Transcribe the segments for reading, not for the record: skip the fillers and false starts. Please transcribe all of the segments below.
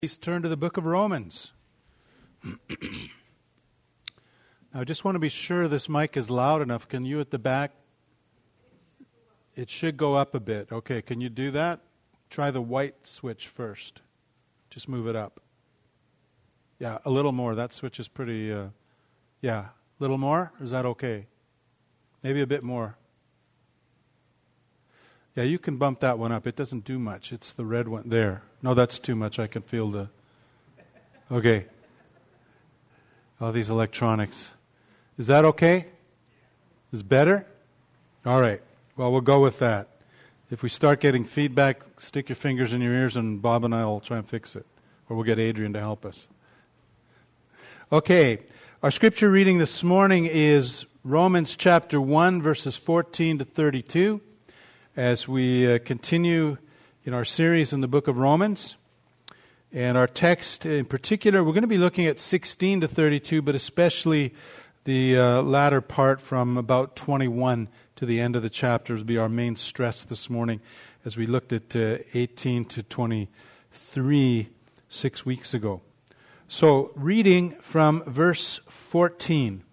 Please turn to the book of Romans. Now, I just want to be sure this mic is loud enough. Can you at the back? It should go up a bit. Okay, can you do that? Try the white switch first. Just move it up. Yeah, a little more. That switch is pretty, yeah. A little more? Or is that okay? Maybe a bit more. Yeah, you can bump that one up. It doesn't do much. It's the red one there. No, that's too much. I can feel the... Okay. All these electronics. Is that okay? Is better? All right. Well, we'll go with that. If we start getting feedback, stick your fingers in your ears and Bob and I will try and fix it. Or we'll get Adrian to help us. Okay. Our scripture reading this morning is Romans chapter 1, verses 14 to 32. As we continue in our series in the book of Romans. And our text in particular, we're going to be looking at 16 to 32, but especially the latter part from about 21 to the end of the chapter will be our main stress this morning as we looked at 18 to 23 6 weeks ago. So, reading from verse 14,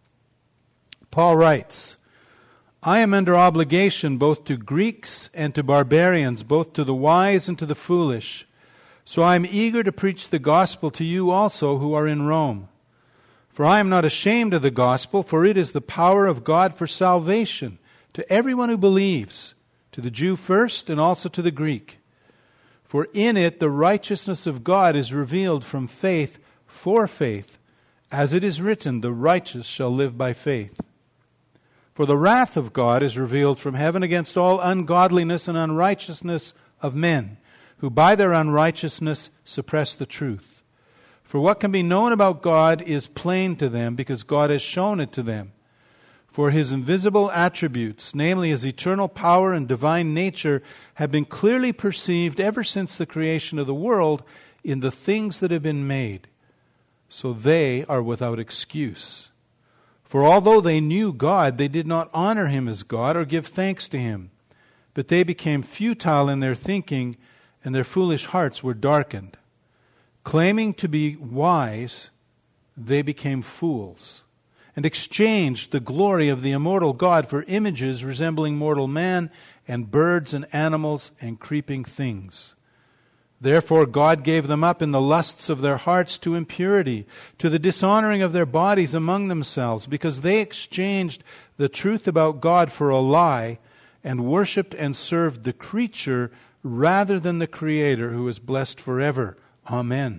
Paul writes, I am under obligation both to Greeks and to barbarians, both to the wise and to the foolish. So I am eager to preach the gospel to you also who are in Rome. For I am not ashamed of the gospel, for it is the power of God for salvation to everyone who believes, to the Jew first and also to the Greek. For in it the righteousness of God is revealed from faith for faith, as it is written, the righteous shall live by faith. For the wrath of God is revealed from heaven against all ungodliness and unrighteousness of men, who by their unrighteousness suppress the truth. For what can be known about God is plain to them, because God has shown it to them. For His invisible attributes, namely His eternal power and divine nature, have been clearly perceived ever since the creation of the world in the things that have been made. So they are without excuse. For although they knew God, they did not honor Him as God or give thanks to Him. But they became futile in their thinking, and their foolish hearts were darkened. Claiming to be wise, they became fools, and exchanged the glory of the immortal God for images resembling mortal man, and birds and animals and creeping things. Therefore God gave them up in the lusts of their hearts to impurity, to the dishonoring of their bodies among themselves, because they exchanged the truth about God for a lie, and worshipped and served the creature rather than the Creator, who is blessed forever. Amen.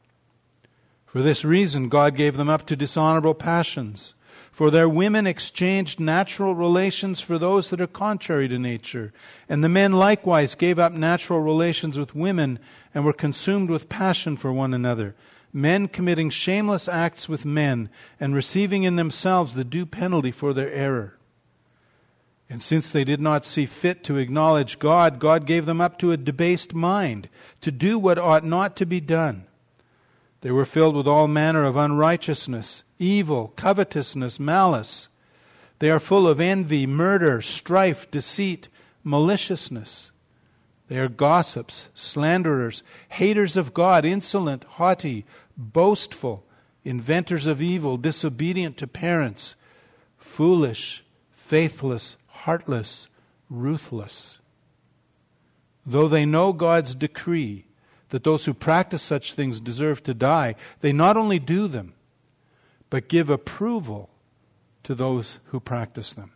For this reason God gave them up to dishonorable passions. For their women exchanged natural relations for those that are contrary to nature. And the men likewise gave up natural relations with women and were consumed with passion for one another, men committing shameless acts with men and receiving in themselves the due penalty for their error. And since they did not see fit to acknowledge God, God gave them up to a debased mind, to do what ought not to be done. They were filled with all manner of unrighteousness, evil, covetousness, malice. They are full of envy, murder, strife, deceit, maliciousness. They are gossips, slanderers, haters of God, insolent, haughty, boastful, inventors of evil, disobedient to parents, foolish, faithless, heartless, ruthless. Though they know God's decree that those who practice such things deserve to die, they not only do them, but give approval to those who practice them.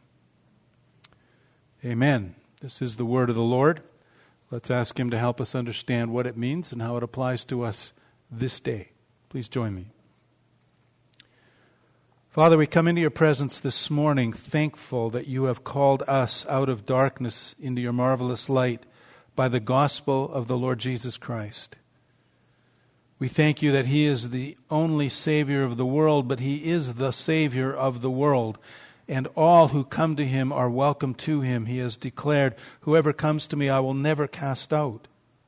Amen. This is the word of the Lord. Let's ask Him to help us understand what it means and how it applies to us this day. Please join me. Father, we come into your presence this morning thankful that you have called us out of darkness into your marvelous light by the gospel of the Lord Jesus Christ. We thank you that He is the only Savior of the world, but He is the Savior of the world. And all who come to Him are welcome to Him. He has declared, whoever comes to me I will never cast out.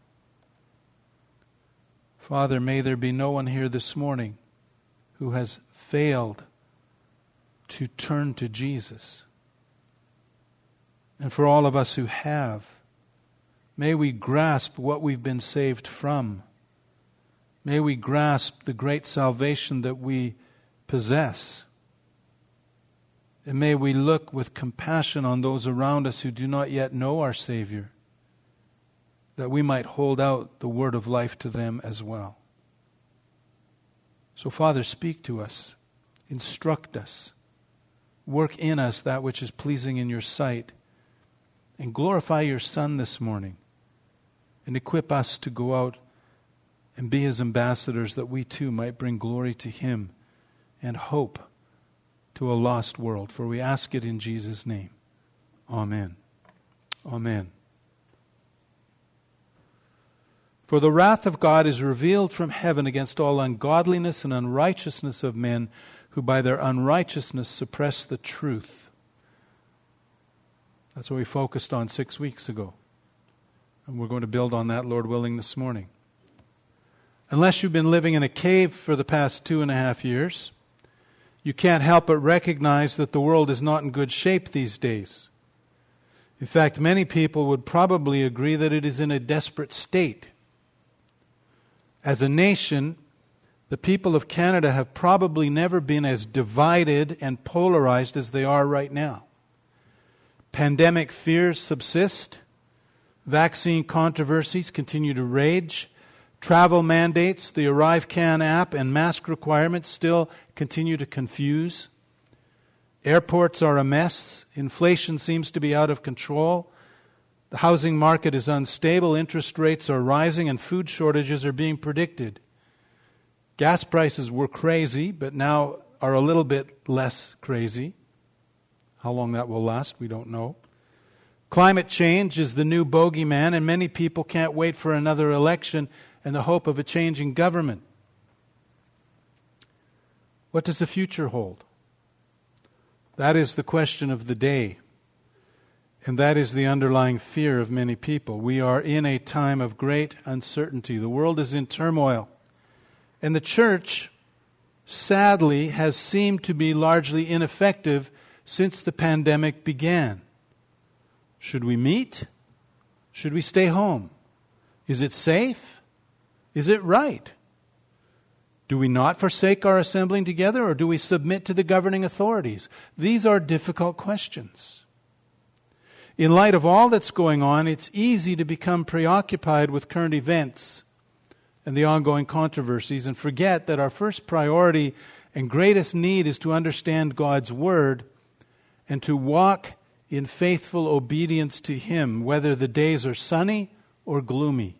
Father, may there be no one here this morning who has failed to turn to Jesus. And for all of us who have, may we grasp what we've been saved from May we grasp the great salvation that we possess. And may we look with compassion on those around us who do not yet know our Savior, that we might hold out the word of life to them as well. So, Father, speak to us, instruct us, work in us that which is pleasing in your sight, and glorify your Son this morning, and equip us to go out and be His ambassadors, that we too might bring glory to Him and hope to a lost world. For we ask it in Jesus' name. Amen. Amen. For the wrath of God is revealed from heaven against all ungodliness and unrighteousness of men who by their unrighteousness suppress the truth. That's what we focused on 6 weeks ago. And we're going to build on that, Lord willing, this morning. Unless you've been living in a cave for the past 2.5 years, you can't help but recognize that the world is not in good shape these days. In fact, many people would probably agree that it is in a desperate state. As a nation, the people of Canada have probably never been as divided and polarized as they are right now. Pandemic fears subsist. Vaccine controversies continue to rage. Travel mandates, the ArriveCan app, and mask requirements still continue to confuse. Airports are a mess. Inflation seems to be out of control. The housing market is unstable. Interest rates are rising, and food shortages are being predicted. Gas prices were crazy, but now are a little bit less crazy. How long that will last, we don't know. Climate change is the new bogeyman, and many people can't wait for another election and the hope of a changing government. What does the future hold? That is the question of the day. And that is the underlying fear of many people. We are in a time of great uncertainty. The world is in turmoil. And the church, sadly, has seemed to be largely ineffective since the pandemic began. Should we meet? Should we stay home? Is it safe? Is it right? Do we not forsake our assembling together, or do we submit to the governing authorities? These are difficult questions. In light of all that's going on, it's easy to become preoccupied with current events and the ongoing controversies and forget that our first priority and greatest need is to understand God's Word and to walk in faithful obedience to Him, whether the days are sunny or gloomy.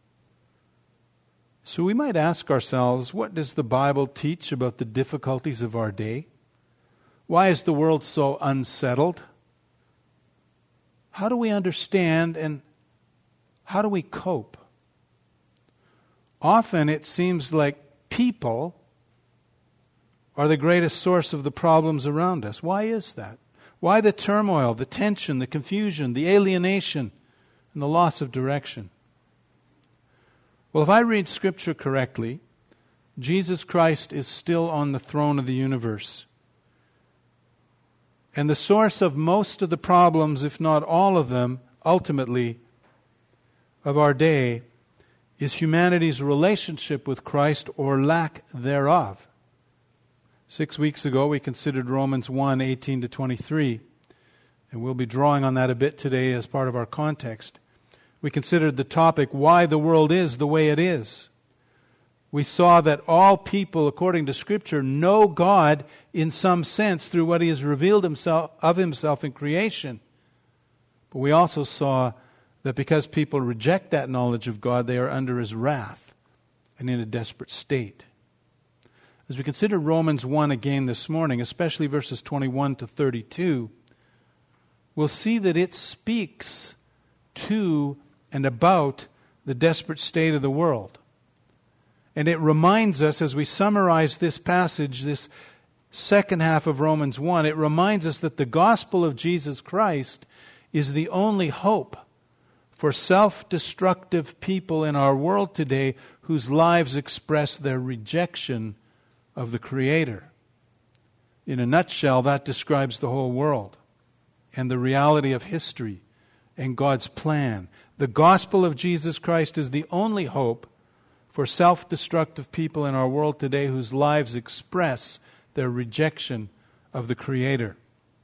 So we might ask ourselves, what does the Bible teach about the difficulties of our day? Why is the world so unsettled? How do we understand and how do we cope? Often it seems like people are the greatest source of the problems around us. Why is that? Why the turmoil, the tension, the confusion, the alienation, and the loss of direction? Well, if I read Scripture correctly, Jesus Christ is still on the throne of the universe. And the source of most of the problems, if not all of them, ultimately, of our day, is humanity's relationship with Christ or lack thereof. 6 weeks ago, we considered Romans 1:18-23, and we'll be drawing on that a bit today as part of our context. We considered the topic, why the world is the way it is. We saw that all people, according to Scripture, know God in some sense through what He has revealed of Himself in creation. But we also saw that because people reject that knowledge of God, they are under His wrath and in a desperate state. As we consider Romans 1 again this morning, especially verses 21-32, we'll see that it speaks to and about the desperate state of the world. And it reminds us, as we summarize this passage, this second half of Romans 1, it reminds us that the gospel of Jesus Christ is the only hope for self-destructive people in our world today whose lives express their rejection of the Creator. In a nutshell, that describes the whole world and the reality of history and God's plan. The gospel of Jesus Christ is the only hope for self-destructive people in our world today whose lives express their rejection of the Creator.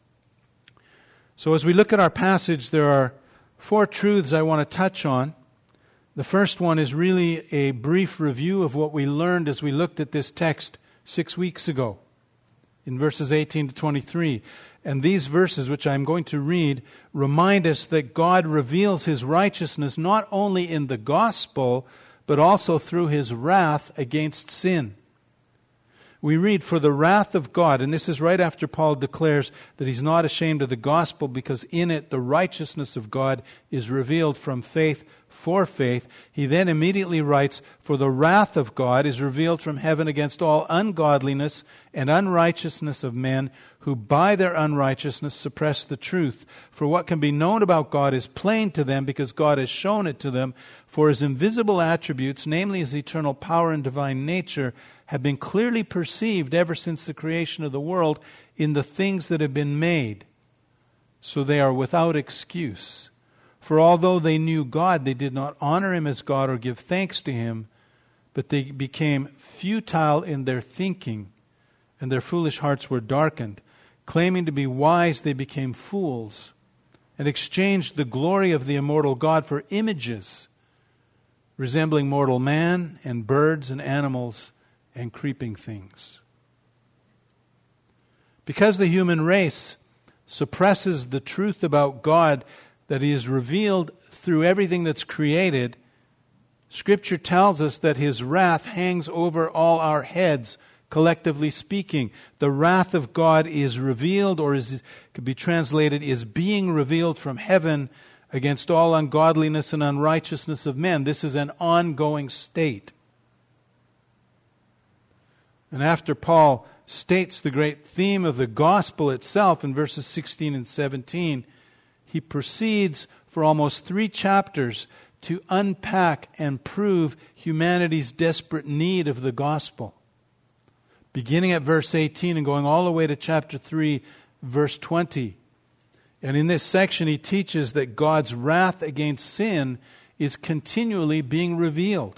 So as we look at our passage, there are 4 truths I want to touch on. The first one is really a brief review of what we learned as we looked at this text 6 weeks ago in verses 18 to 23. And these verses, which I'm going to read, remind us that God reveals His righteousness not only in the gospel, but also through His wrath against sin. We read, "For the wrath of God," and this is right after Paul declares that he's not ashamed of the gospel because in it the righteousness of God is revealed from faith for faith. He then immediately writes, "For the wrath of God is revealed from heaven against all ungodliness and unrighteousness of men who by their unrighteousness suppress the truth. For what can be known about God is plain to them because God has shown it to them. For His invisible attributes, namely His eternal power and divine nature, have been clearly perceived ever since the creation of the world in the things that have been made. So they are without excuse. For although they knew God, they did not honor Him as God or give thanks to Him, but they became futile in their thinking, and their foolish hearts were darkened. Claiming to be wise, they became fools, and exchanged the glory of the immortal God for images, resembling mortal man and birds and animals and creeping things." Because the human race suppresses the truth about God that He is revealed through everything that's created, Scripture tells us that His wrath hangs over all our heads, collectively speaking. The wrath of God is revealed, or could be translated, is being revealed from heaven against all ungodliness and unrighteousness of men. This is an ongoing state. And after Paul states the great theme of the gospel itself in verses 16 and 17, he proceeds for almost 3 chapters to unpack and prove humanity's desperate need of the gospel. Beginning at verse 18 and going all the way to chapter 3, verse 20. And in this section he teaches that God's wrath against sin is continually being revealed.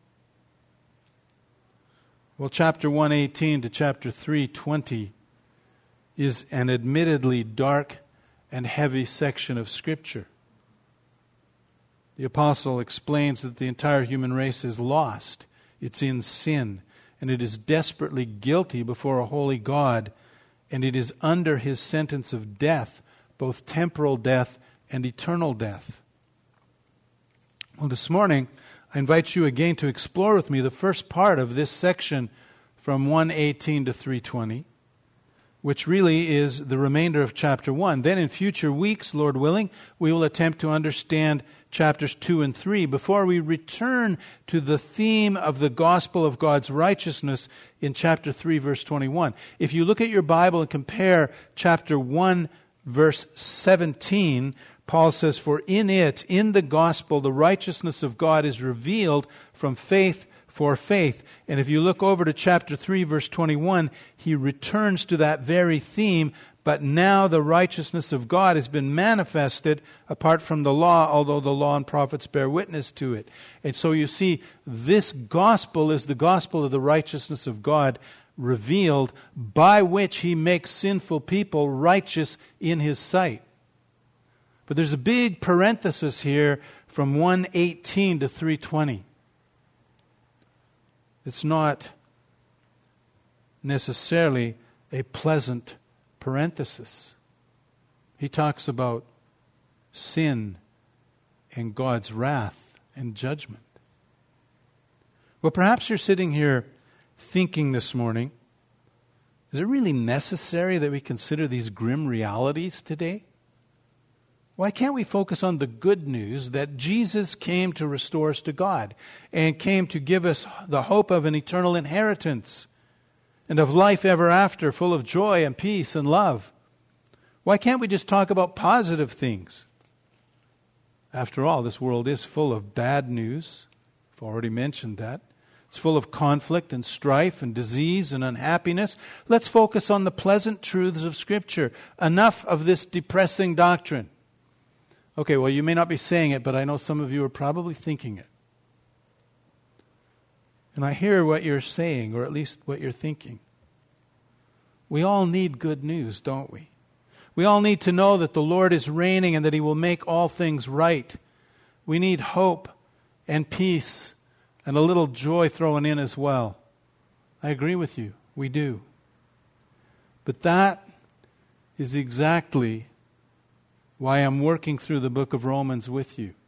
Well, chapter 1:18 to chapter 3:20 is an admittedly dark and heavy section of Scripture. The apostle explains that the entire human race is lost. It's in sin, and it is desperately guilty before a holy God, and it is under His sentence of death, both temporal death and eternal death. Well, this morning, I invite you again to explore with me the first part of this section from 1:18 to 3:20, which really is the remainder of chapter 1. Then in future weeks, Lord willing, we will attempt to understand chapters 2 and 3 before we return to the theme of the gospel of God's righteousness in chapter 3, verse 21. If you look at your Bible and compare chapter 1, verse 17, Paul says, "For in it, in the gospel, the righteousness of God is revealed from faith for faith." And if you look over to chapter 3, verse 21, he returns to that very theme, but now the righteousness of God has been manifested apart from the law, although the law and prophets bear witness to it. And so you see, this gospel is the gospel of the righteousness of God revealed, by which He makes sinful people righteous in His sight. But there's a big parenthesis here from 1:18 to 3:20. It's not necessarily a pleasant parenthesis. He talks about sin and God's wrath and judgment. Well, perhaps you're sitting here thinking this morning, is it really necessary that we consider these grim realities today? Why can't we focus on the good news that Jesus came to restore us to God and came to give us the hope of an eternal inheritance and of life ever after, full of joy and peace and love? Why can't we just talk about positive things? After all, this world is full of bad news. I've already mentioned that. It's full of conflict and strife and disease and unhappiness. Let's focus on the pleasant truths of Scripture. Enough of this depressing doctrine. Okay, well, you may not be saying it, but I know some of you are probably thinking it. And I hear what you're saying, or at least what you're thinking. We all need good news, don't we? We all need to know that the Lord is reigning and that He will make all things right. We need hope and peace and a little joy thrown in as well. I agree with you. We do. But that is exactly why I'm working through the book of Romans with you.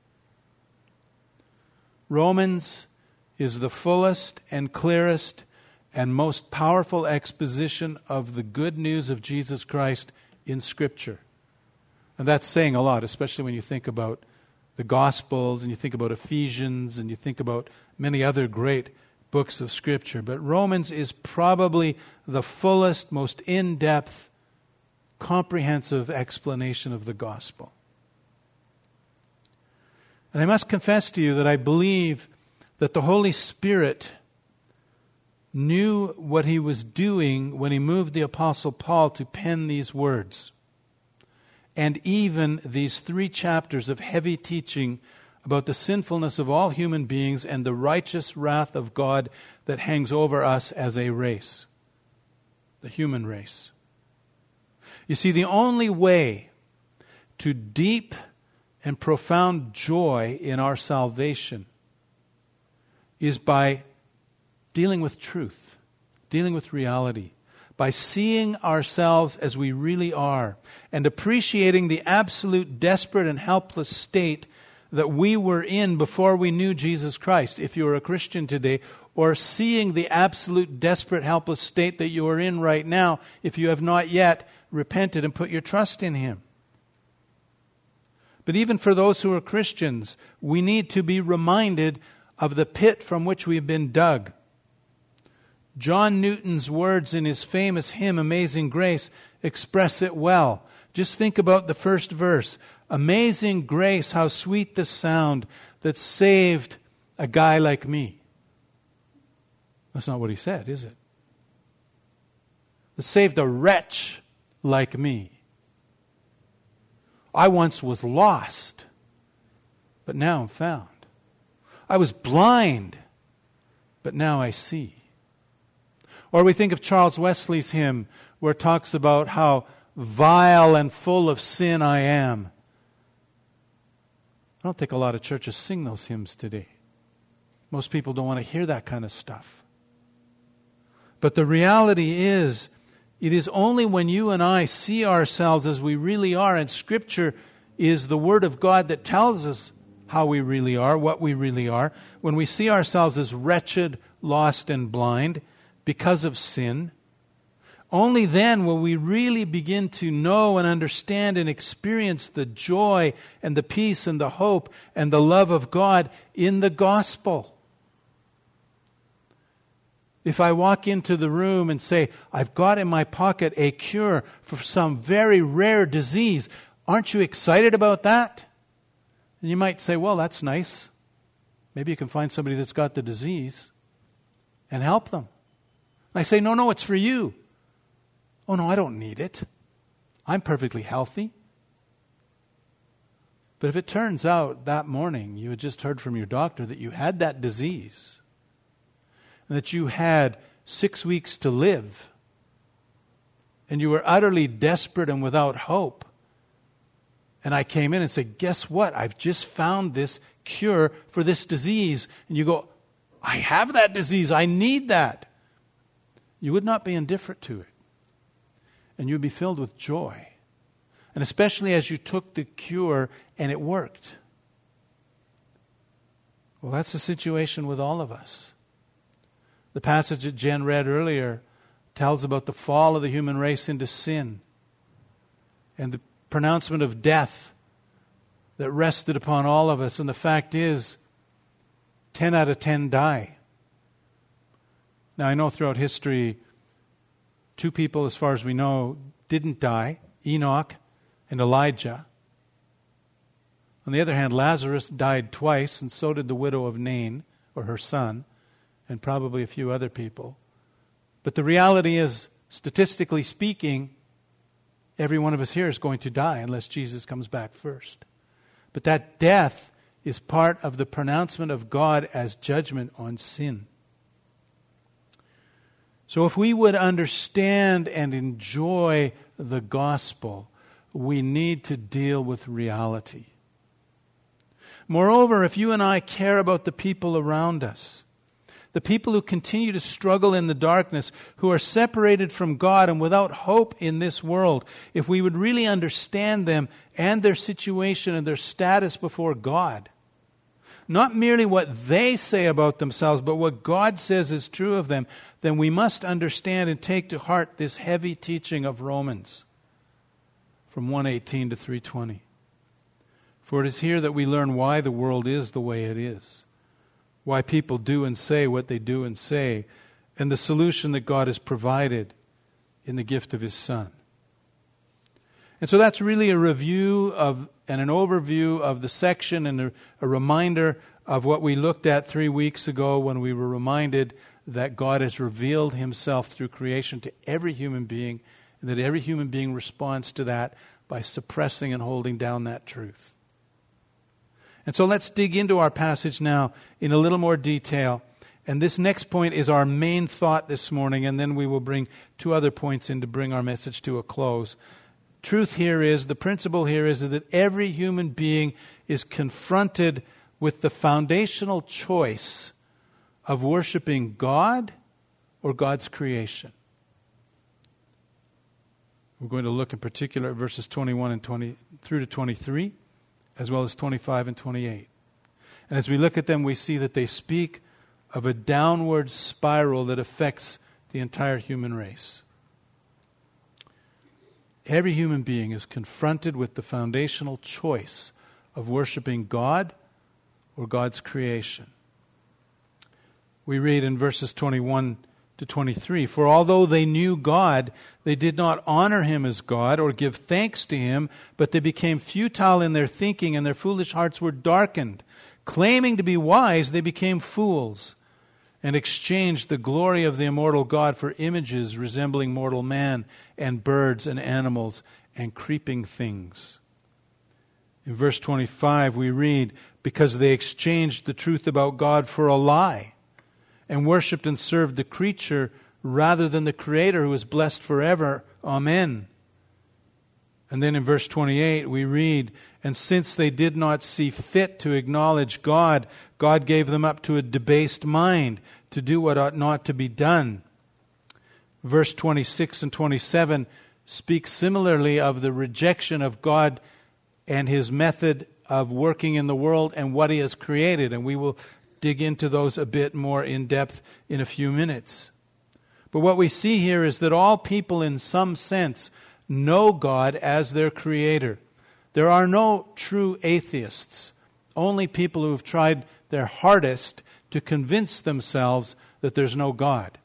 Romans is the fullest and clearest and most powerful exposition of the good news of Jesus Christ in Scripture. And that's saying a lot, especially when you think about the Gospels and you think about Ephesians and you think about many other great books of Scripture. But Romans is probably the fullest, most in-depth, comprehensive explanation of the Gospel. And I must confess to you that I believe that the Holy Spirit knew what He was doing when He moved the Apostle Paul to pen these words. And even these 3 chapters of heavy teaching about the sinfulness of all human beings and the righteous wrath of God that hangs over us as a race, the human race. You see, the only way to deep and profound joy in our salvation is by dealing with truth, dealing with reality, by seeing ourselves as we really are and appreciating the absolute desperate and helpless state that we were in before we knew Jesus Christ, if you're a Christian today, or seeing the absolute desperate, helpless state that you are in right now if you have not yet repented and put your trust in Him. But even for those who are Christians, we need to be reminded of the pit from which we have been dug. John Newton's words in his famous hymn, Amazing Grace, express it well. Just think about the first verse. Amazing grace, how sweet the sound that saved a guy like me. That's not what he said, is it? That saved a wretch like me. I once was lost, but now I'm found. I was blind, but now I see. Or we think of Charles Wesley's hymn where it talks about how vile and full of sin I am. I don't think a lot of churches sing those hymns today. Most people don't want to hear that kind of stuff. But the reality is, it is only when you and I see ourselves as we really are, and Scripture is the Word of God that tells us how we really are, what we really are, when we see ourselves as wretched, lost, and blind because of sin, only then will we really begin to know and understand and experience the joy and the peace and the hope and the love of God in the gospel. If I walk into the room and say, I've got in my pocket a cure for some very rare disease, aren't you excited about that? And you might say, well, that's nice. Maybe you can find somebody that's got the disease and help them. And I say, no, it's for you. Oh, no, I don't need it. I'm perfectly healthy. But if it turns out that morning you had just heard from your doctor that you had that disease and that you had 6 weeks to live and you were utterly desperate and without hope, and I came in and said, guess what? I've just found this cure for this disease. And you go, I have that disease. I need that. You would not be indifferent to it. And you'd be filled with joy. And especially as you took the cure and it worked. Well, that's the situation with all of us. The passage that Jen read earlier tells about the fall of the human race into sin and the pronouncement of death that rested upon all of us. And the fact is, 10 out of 10 die. Now, I know throughout history, 2 people, as far as we know, didn't die, Enoch and Elijah. On the other hand, Lazarus died twice, and so did the widow of Nain, or her son, and probably a few other people. But the reality is, statistically speaking, every one of us here is going to die unless Jesus comes back first. But that death is part of the pronouncement of God as judgment on sin. So if we would understand and enjoy the gospel, we need to deal with reality. Moreover, if you and I care about the people around us, the people who continue to struggle in the darkness, who are separated from God and without hope in this world, if we would really understand them and their situation and their status before God, not merely what they say about themselves, but what God says is true of them, then we must understand and take to heart this heavy teaching of Romans from 1:18 to 3:20. For it is here that we learn why the world is the way it is, why people do and say what they do and say, and the solution that God has provided in the gift of His Son. And so that's really a review of and an overview of the section and a reminder of what we looked at 3 weeks ago when we were reminded that God has revealed Himself through creation to every human being, and that every human being responds to that by suppressing and holding down that truth. And so let's dig into our passage now in a little more detail. And this next point is our main thought this morning, and then we will bring 2 other points in to bring our message to a close. Truth here is, the principle here is that every human being is confronted with the foundational choice of worshiping God or God's creation. We're going to look in particular at verses 21 and 20 through to 23, as well as 25 and 28. And as we look at them, we see that they speak of a downward spiral that affects the entire human race. Every human being is confronted with the foundational choice of worshiping God or God's creation. We read in verses 21 to 23, "For although they knew God, they did not honor Him as God or give thanks to Him, but they became futile in their thinking, and their foolish hearts were darkened. Claiming to be wise, they became fools, and exchanged the glory of the immortal God for images resembling mortal man and birds and animals and creeping things." In verse 25 we read, "Because they exchanged the truth about God for a lie, and worshipped and served the creature rather than the Creator, who is blessed forever. Amen." And then in verse 28 we read, "And since they did not see fit to acknowledge God, God gave them up to a debased mind to do what ought not to be done." Verse 26 and 27 speak similarly of the rejection of God and His method of working in the world and what He has created. And we will dig into those a bit more in depth in a few minutes. But what we see here is that all people in some sense know God as their Creator. There are no true atheists, only people who have tried their hardest to convince themselves that there's no God.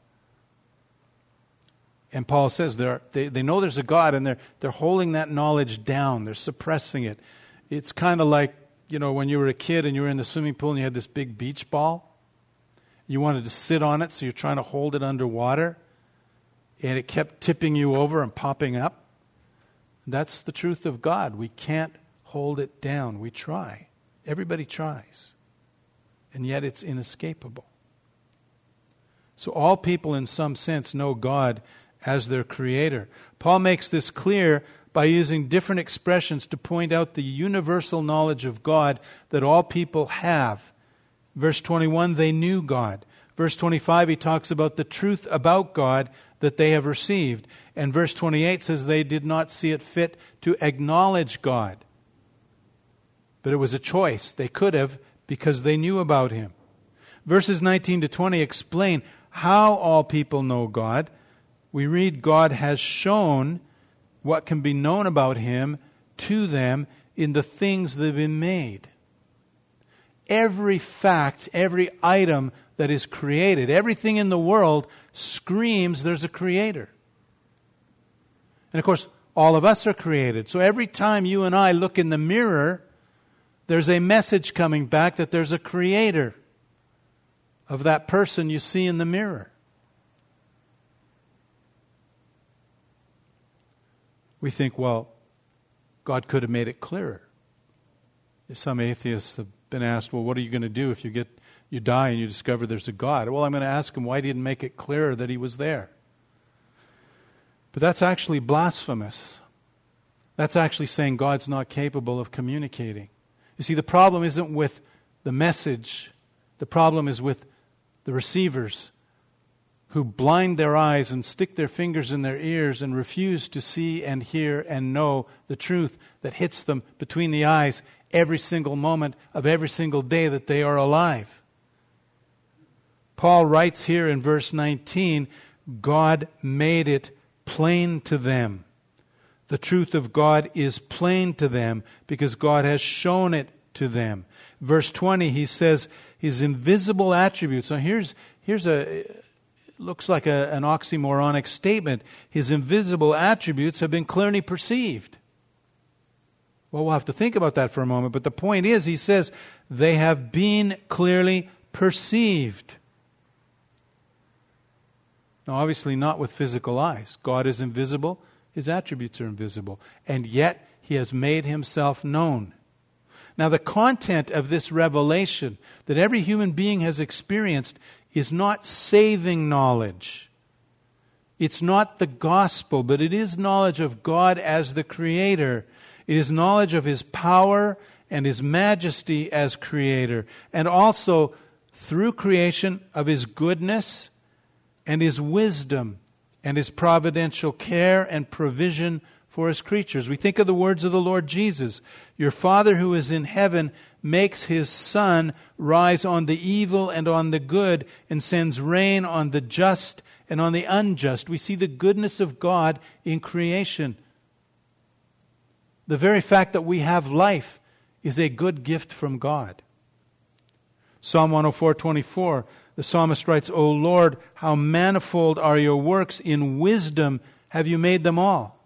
And Paul says they know there's a God, and they're holding that knowledge down. They're suppressing it. It's kind of like, when you were a kid and you were in the swimming pool and you had this big beach ball. You wanted to sit on it, so you're trying to hold it underwater, and it kept tipping you over and popping up. That's the truth of God. We can't hold it down. We try. Everybody tries. And yet it's inescapable. So all people in some sense know God as their Creator. Paul makes this clear by using different expressions to point out the universal knowledge of God that all people have. Verse 21, they knew God. Verse 25, he talks about the truth about God that they have received. And verse 28 says they did not see it fit to acknowledge God. But it was a choice. They could have, because they knew about Him. Verses 19 to 20 explain how all people know God. We read, God has shown what can be known about Him to them in the things that have been made. Every fact, every item that is created, everything in the world screams there's a Creator. And of course, all of us are created. So every time you and I look in the mirror, there's a message coming back that there's a Creator of that person you see in the mirror. We think, well, God could have made it clearer. Some atheists have been asked, well, what are you going to do if you You die and you discover there's a God. Well, I'm going to ask him why he didn't make it clearer that he was there. But that's actually blasphemous. That's actually saying God's not capable of communicating. You see, the problem isn't with the message. The problem is with the receivers who blind their eyes and stick their fingers in their ears and refuse to see and hear and know the truth that hits them between the eyes every single moment of every single day that they are alive. Paul writes here in verse 19, God made it plain to them. The truth of God is plain to them because God has shown it to them. Verse 20, he says his invisible attributes. Now here's looks like an oxymoronic statement. His invisible attributes have been clearly perceived. Well, we'll have to think about that for a moment. But the point is, he says, they have been clearly perceived. Now, obviously not with physical eyes. God is invisible. His attributes are invisible. And yet, he has made himself known. Now, the content of this revelation that every human being has experienced is not saving knowledge. It's not the gospel, but it is knowledge of God as the Creator. It is knowledge of His power and His majesty as Creator. And also, through creation, of His goodness and His wisdom and His providential care and provision for His creatures. We think of the words of the Lord Jesus. Your Father who is in heaven makes His sun rise on the evil and on the good and sends rain on the just and on the unjust. We see the goodness of God in creation. The very fact that we have life is a good gift from God. Psalm 104:24, the psalmist writes, O Lord, how manifold are your works. In wisdom have you made them all.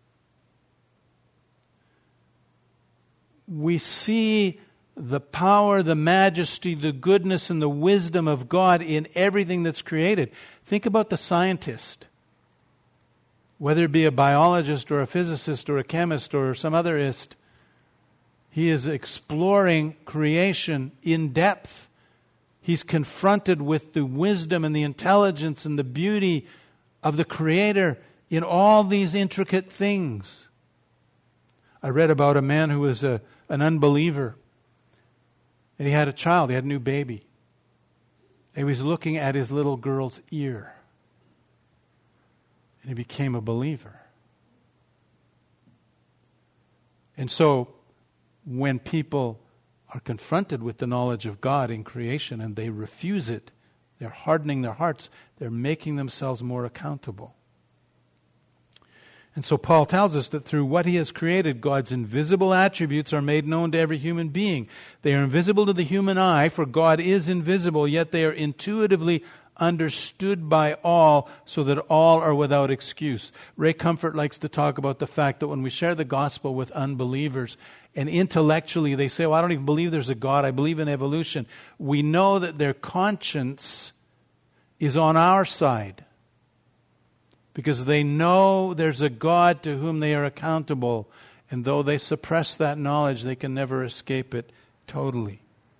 We see the power, the majesty, the goodness, and the wisdom of God in everything that's created. Think about the scientist. Whether it be a biologist or a physicist or a chemist or some otherist, he is exploring creation in depth. He's confronted with the wisdom and the intelligence and the beauty of the Creator in all these intricate things. I read about a man who was an unbeliever. And he had a child, he had a new baby. And he was looking at his little girl's ear. And he became a believer. And so, when people are confronted with the knowledge of God in creation and they refuse it, they're hardening their hearts, they're making themselves more accountable. And so Paul tells us that through what he has created, God's invisible attributes are made known to every human being. They are invisible to the human eye, for God is invisible, yet they are intuitively understood by all, so that all are without excuse. Ray Comfort likes to talk about the fact that when we share the gospel with unbelievers, and intellectually they say, well, I don't even believe there's a God, I believe in evolution. We know that their conscience is on our side, because they know there's a God to whom they are accountable. And though they suppress that knowledge, they can never escape it totally.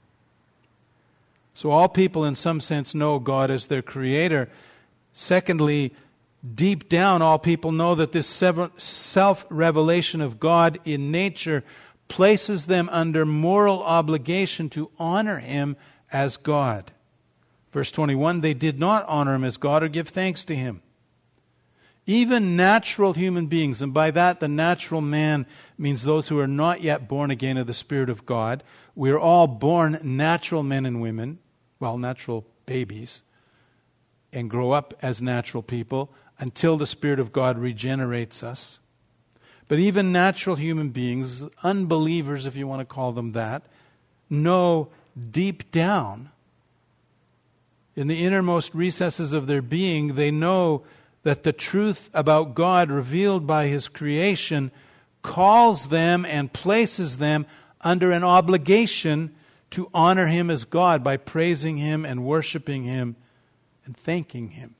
So all people in some sense know God as their Creator. Secondly, deep down, all people know that this self-revelation of God in nature places them under moral obligation to honor Him as God. Verse 21, they did not honor Him as God or give thanks to Him. Even natural human beings, and by that the natural man means those who are not yet born again of the Spirit of God. We are all born natural men and women, well, natural babies, and grow up as natural people until the Spirit of God regenerates us. But even natural human beings, unbelievers if you want to call them that, know deep down, in the innermost recesses of their being, they know that the truth about God revealed by His creation calls them and places them under an obligation to honor Him as God by praising Him and worshiping Him and thanking Him.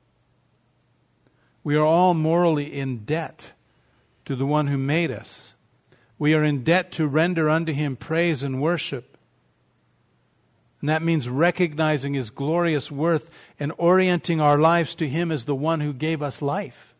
We are all morally in debt to the one who made us. We are in debt to render unto Him praise and worship. And that means recognizing His glorious worth and orienting our lives to Him as the one who gave us life.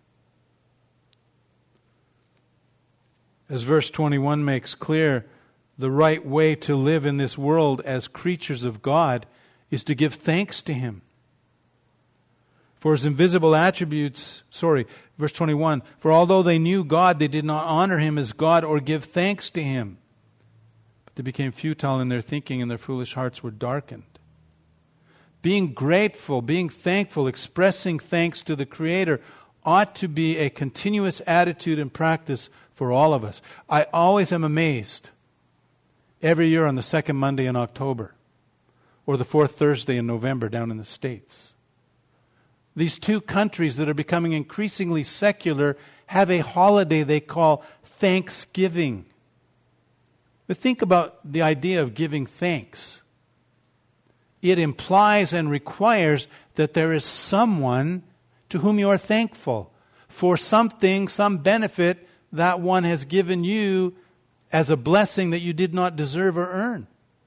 As verse 21 makes clear, the right way to live in this world as creatures of God is to give thanks to Him. For His invisible attributes, verse 21, for although they knew God, they did not honor Him as God or give thanks to Him. But they became futile in their thinking and their foolish hearts were darkened. Being grateful, being thankful, expressing thanks to the Creator ought to be a continuous attitude and practice for all of us. I always am amazed every year on the second Monday in October or the fourth Thursday in November down in the States. These two countries that are becoming increasingly secular have a holiday they call Thanksgiving. But think about the idea of giving thanks. It implies and requires that there is someone to whom you are thankful for something, some benefit that one has given you as a blessing that you did not deserve or earn.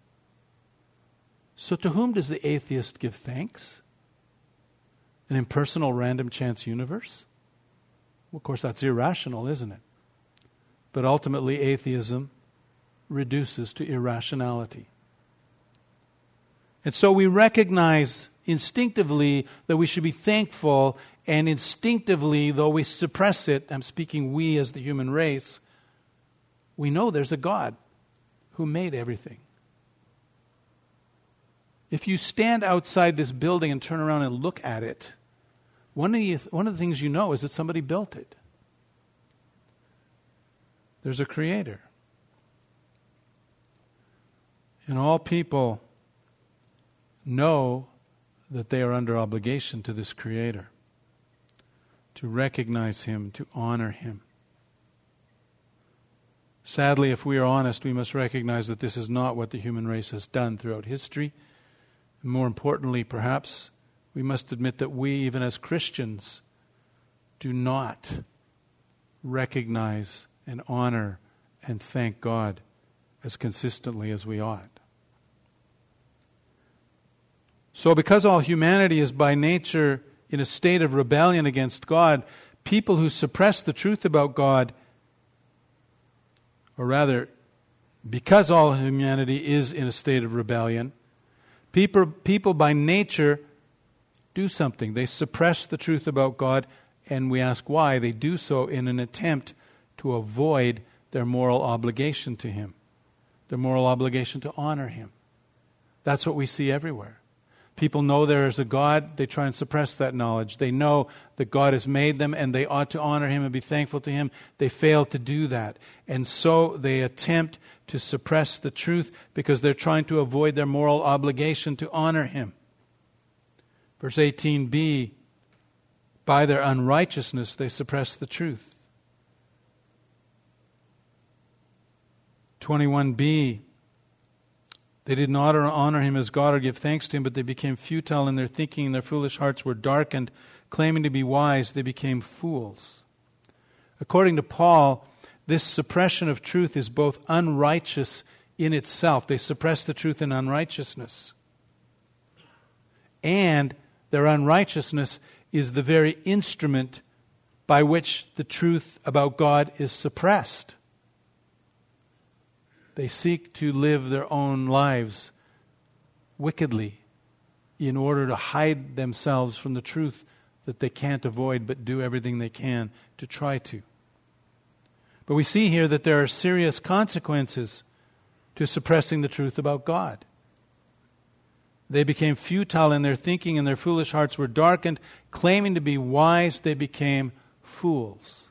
So to whom does the atheist give thanks? An impersonal random chance universe? Well, of course, that's irrational, isn't it? But ultimately, atheism reduces to irrationality. And so we recognize instinctively that we should be thankful, and instinctively, though we suppress it, I'm speaking we as the human race, we know there's a God who made everything. If you stand outside this building and turn around and look at it, one of the things you know is that somebody built it. There's a Creator. And all people know that they are under obligation to this Creator, to recognize Him, to honor Him. Sadly, if we are honest, we must recognize that this is not what the human race has done throughout history. And more importantly, perhaps, we must admit that we, even as Christians, do not recognize and honor and thank God as consistently as we ought. So because all humanity is by nature in a state of rebellion against God, people who suppress the truth about God, or rather, because all humanity is in a state of rebellion, people by nature do something. They suppress the truth about God, and we ask why. They do so in an attempt to avoid their moral obligation to Him, their moral obligation to honor Him. That's what we see everywhere. People know there is a God, they try and suppress that knowledge. They know that God has made them and they ought to honor Him and be thankful to Him. They fail to do that. And so they attempt to suppress the truth because they're trying to avoid their moral obligation to honor Him. Verse 18b, by their unrighteousness they suppress the truth. 21b, they did not honor Him as God or give thanks to Him, but they became futile in their thinking, and their foolish hearts were darkened. Claiming to be wise, they became fools. According to Paul, this suppression of truth is both unrighteous in itself. They suppress the truth in unrighteousness. And their unrighteousness is the very instrument by which the truth about God is suppressed. They seek to live their own lives wickedly in order to hide themselves from the truth that they can't avoid, but do everything they can to try to. But we see here that there are serious consequences to suppressing the truth about God. They became futile in their thinking, and their foolish hearts were darkened. Claiming to be wise, they became fools.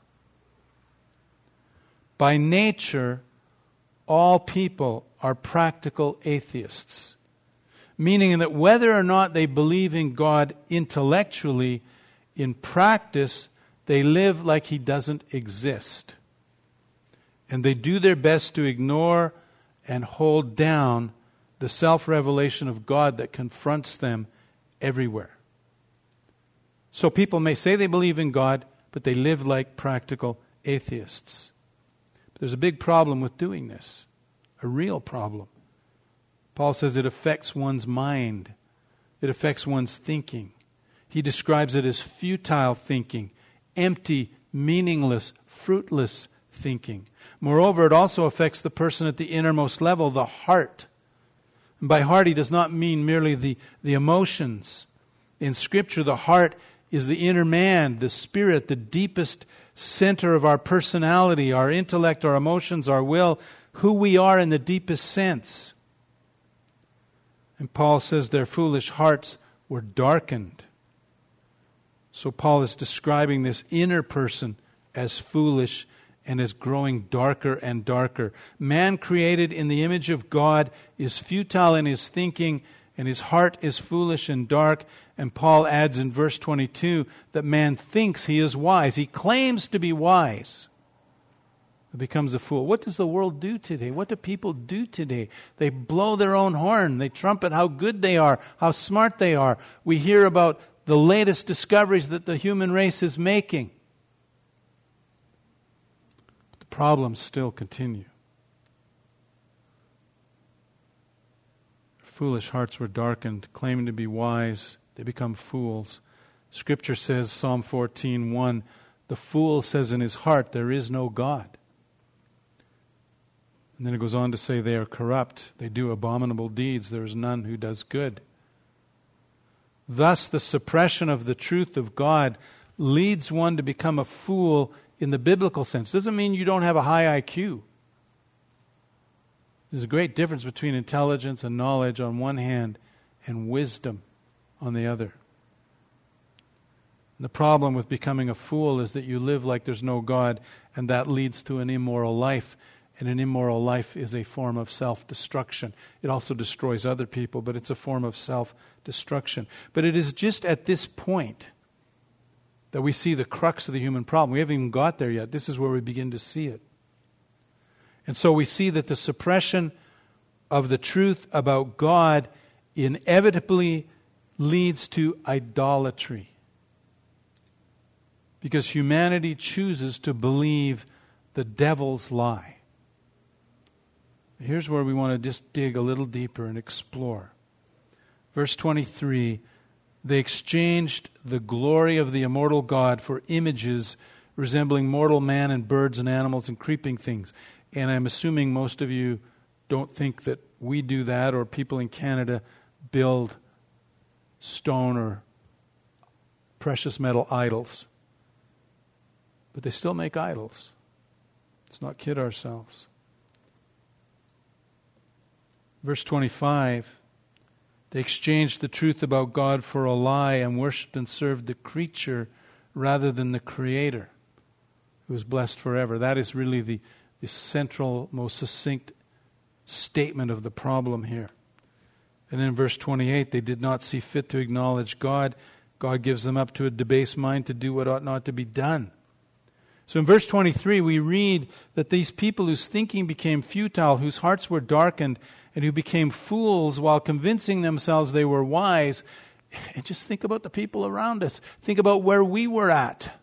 By nature, all people are practical atheists, meaning that whether or not they believe in God intellectually, in practice, they live like He doesn't exist. And they do their best to ignore and hold down the self-revelation of God that confronts them everywhere. So people may say they believe in God, but they live like practical atheists. But there's a big problem with doing this, a real problem. Paul says it affects one's mind. It affects one's thinking. He describes it as futile thinking, empty, meaningless, fruitless thinking. Moreover, it also affects the person at the innermost level, the heart. And by heart, he does not mean merely the emotions. In Scripture, the heart is the inner man, the spirit, the deepest center of our personality, our intellect, our emotions, our will, who we are in the deepest sense. And Paul says their foolish hearts were darkened. So Paul is describing this inner person as foolish and as growing darker and darker. Man created in the image of God is futile in his thinking, and his heart is foolish and dark. And Paul adds in verse 22 that man thinks he is wise. He claims to be wise, but becomes a fool. What does the world do today? What do people do today? They blow their own horn. They trumpet how good they are, how smart they are. We hear about the latest discoveries that the human race is making. But the problems still continue. Foolish hearts were darkened, claiming to be wise. They become fools. Scripture says, Psalm 14:1, the fool says in his heart, there is no God. And then it goes on to say they are corrupt. They do abominable deeds. There is none who does good. Thus, the suppression of the truth of God leads one to become a fool in the biblical sense. Doesn't mean you don't have a high IQ. There's a great difference between intelligence and knowledge on one hand and wisdom on the other. The problem with becoming a fool is that you live like there's no God, and that leads to an immoral life. And an immoral life is a form of self-destruction. It also destroys other people, but it's a form of self-destruction. But it is just at this point that we see the crux of the human problem. We haven't even got there yet. This is where we begin to see it. And so we see that the suppression of the truth about God inevitably leads to idolatry. Because humanity chooses to believe the devil's lie. Here's where we want to just dig a little deeper and explore. Verse 23, they exchanged the glory of the immortal God for images resembling mortal man and birds and animals and creeping things. And I'm assuming most of you don't think that we do that, or people in Canada build stone or precious metal idols. But they still make idols. Let's not kid ourselves. Verse 25, they exchanged the truth about God for a lie and worshipped and served the creature rather than the Creator, who is blessed forever. That is really the central, most succinct statement of the problem here. And then in verse 28, they did not see fit to acknowledge God. God gives them up to a debased mind to do what ought not to be done. So in verse 23, we read that these people whose thinking became futile, whose hearts were darkened, and who became fools while convincing themselves they were wise. And just think about the people around us. Think about where we were at.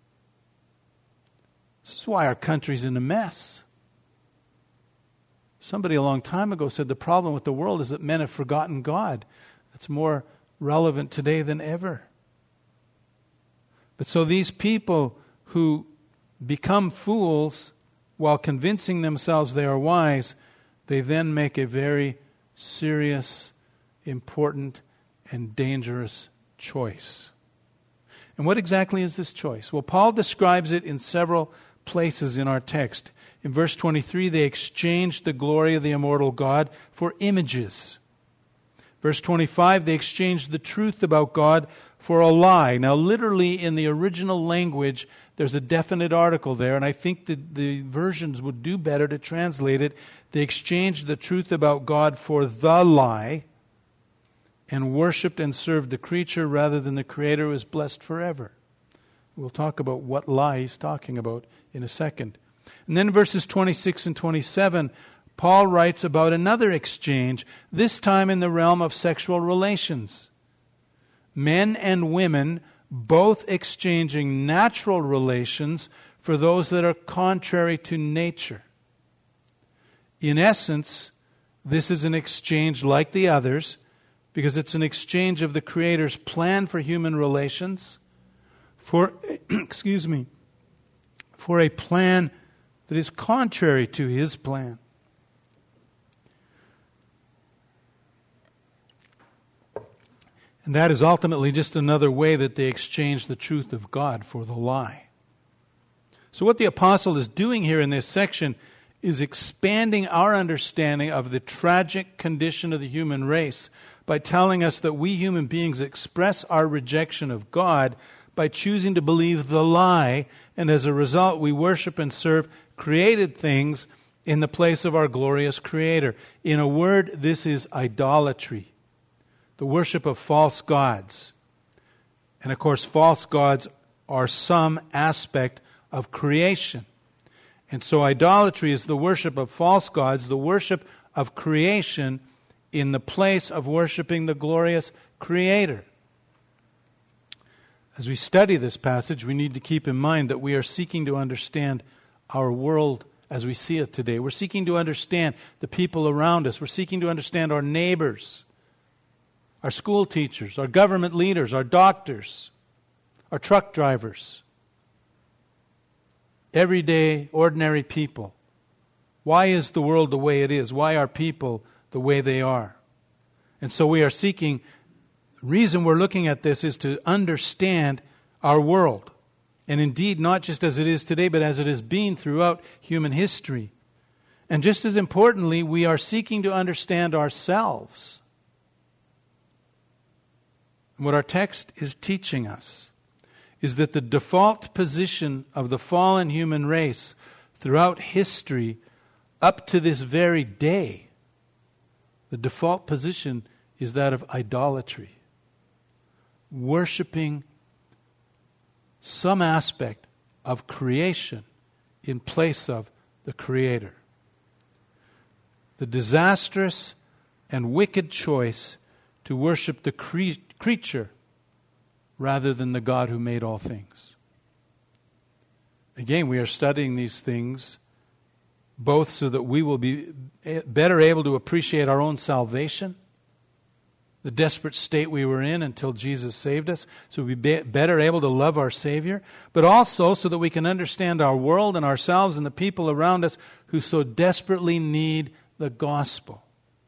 This is why our country's in a mess. Somebody a long time ago said the problem with the world is that men have forgotten God. That's more relevant today than ever. But so these people who become fools while convincing themselves they are wise, they then make a very serious, important, and dangerous choice. And what exactly is this choice? Well, Paul describes it in several places in our text. In verse 23, they exchanged the glory of the immortal God for images. Verse 25, they exchanged the truth about God for a lie. Now, literally in the original language, there's a definite article there, and I think that the versions would do better to translate it. They exchanged the truth about God for the lie and worshipped and served the creature rather than the Creator who is blessed forever. We'll talk about what lie he's talking about in a second. And then verses 26 and 27, Paul writes about another exchange, this time in the realm of sexual relations. Men and women both exchanging natural relations for those that are contrary to nature. In essence, this is an exchange like the others, because it's an exchange of the Creator's plan for human relations for for a plan that is contrary to His plan. And that is ultimately just another way that they exchange the truth of God for the lie. So what the apostle is doing here in this section is expanding our understanding of the tragic condition of the human race by telling us that we human beings express our rejection of God by choosing to believe the lie, and as a result we worship and serve created things in the place of our glorious Creator. In a word, this is idolatry, the worship of false gods. And of course, false gods are some aspect of creation. And so idolatry is the worship of false gods, the worship of creation in the place of worshiping the glorious Creator. As we study this passage, we need to keep in mind that we are seeking to understand our world as we see it today. We're seeking to understand the people around us. We're seeking to understand our neighbors, our school teachers, our government leaders, our doctors, our truck drivers, everyday, ordinary people. Why is the world the way it is? Why are people the way they are? And so we are seeking, the reason we're looking at this is to understand our world. And indeed, not just as it is today, but as it has been throughout human history. And just as importantly, we are seeking to understand ourselves. And what our text is teaching us is that the default position of the fallen human race throughout history up to this very day, the default position is that of idolatry. Worshipping some aspect of creation in place of the Creator. The disastrous and wicked choice to worship the creature rather than the God who made all things. Again, we are studying these things both so that we will be better able to appreciate our own salvation, the desperate state we were in until Jesus saved us, so we'll be better able to love our Savior, but also so that we can understand our world and ourselves and the people around us who so desperately need the gospel.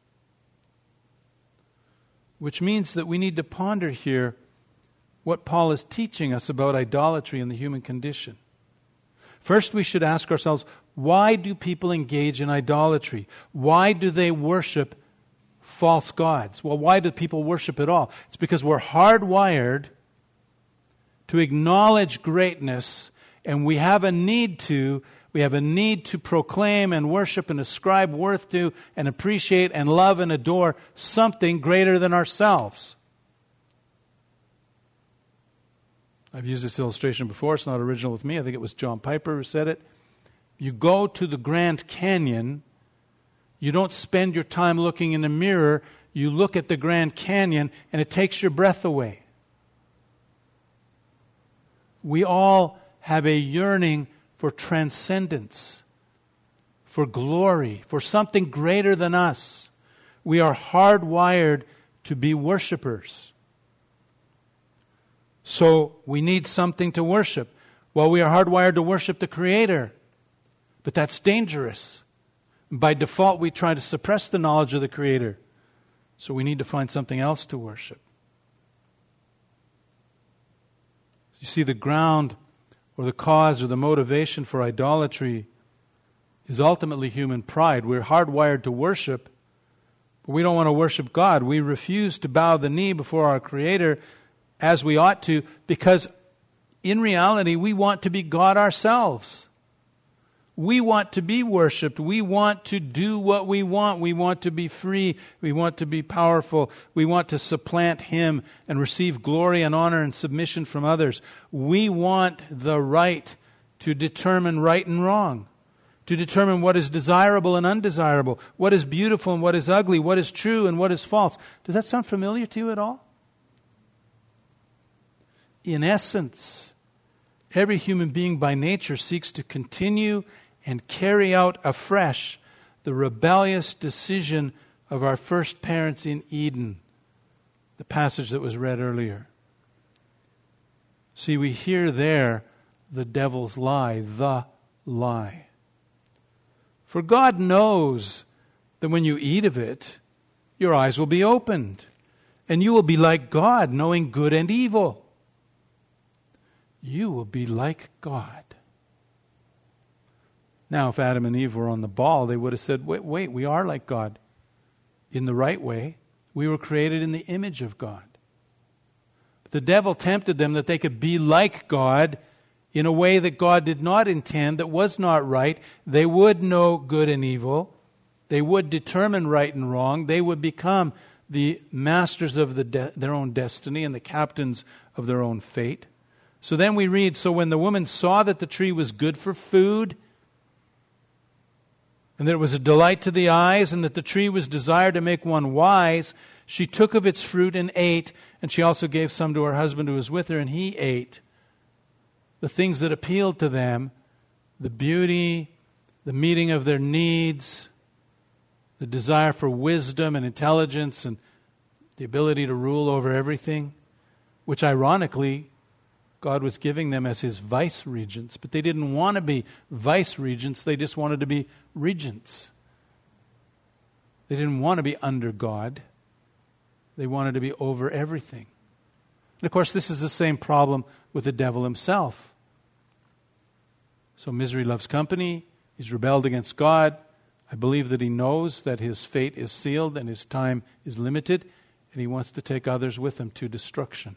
Which means that we need to ponder here what Paul is teaching us about idolatry and the human condition. First, we should ask ourselves, why do people engage in idolatry? Why do they worship false gods? Well, why do people worship at all? It's because we're hardwired to acknowledge greatness, and we have a need to proclaim and worship and ascribe worth to and appreciate and love and adore something greater than ourselves. I've used this illustration before. It's not original with me. I think it was John Piper who said it. You go to the Grand Canyon. You don't spend your time looking in the mirror. You look at the Grand Canyon and it takes your breath away. We all have a yearning for transcendence, for glory, for something greater than us. We are hardwired to be worshipers. So we need something to worship. Well, we are hardwired to worship the Creator. But that's dangerous. By default, we try to suppress the knowledge of the Creator. So we need to find something else to worship. You see, the ground or the cause or the motivation for idolatry is ultimately human pride. We're hardwired to worship, but we don't want to worship God. We refuse to bow the knee before our Creator as we ought to, because in reality, we want to be God ourselves. We want to be worshipped. We want to do what we want. We want to be free. We want to be powerful. We want to supplant Him and receive glory and honor and submission from others. We want the right to determine right and wrong, to determine what is desirable and undesirable, what is beautiful and what is ugly, what is true and what is false. Does that sound familiar to you at all? In essence, every human being by nature seeks to continue and carry out afresh the rebellious decision of our first parents in Eden, the passage that was read earlier. See, we hear there the devil's lie, the lie. For God knows that when you eat of it, your eyes will be opened, and you will be like God, knowing good and evil. You will be like God. Now, if Adam and Eve were on the ball, they would have said, wait, we are like God. In the right way, we were created in the image of God. But the devil tempted them that they could be like God in a way that God did not intend, that was not right. They would know good and evil. They would determine right and wrong. They would become the masters of their own destiny and the captains of their own fate. So then we read, so when the woman saw that the tree was good for food, and that it was a delight to the eyes, and that the tree was desired to make one wise, she took of its fruit and ate, and she also gave some to her husband who was with her, and he ate. The things that appealed to them, the beauty, the meeting of their needs, the desire for wisdom and intelligence, and the ability to rule over everything, which ironically, God was giving them as His vice regents, but they didn't want to be vice regents, they just wanted to be regents. They didn't want to be under God. They wanted to be over everything. And of course, this is the same problem with the devil himself. So misery loves company. He's rebelled against God. I believe that he knows that his fate is sealed and his time is limited, and he wants to take others with him to destruction.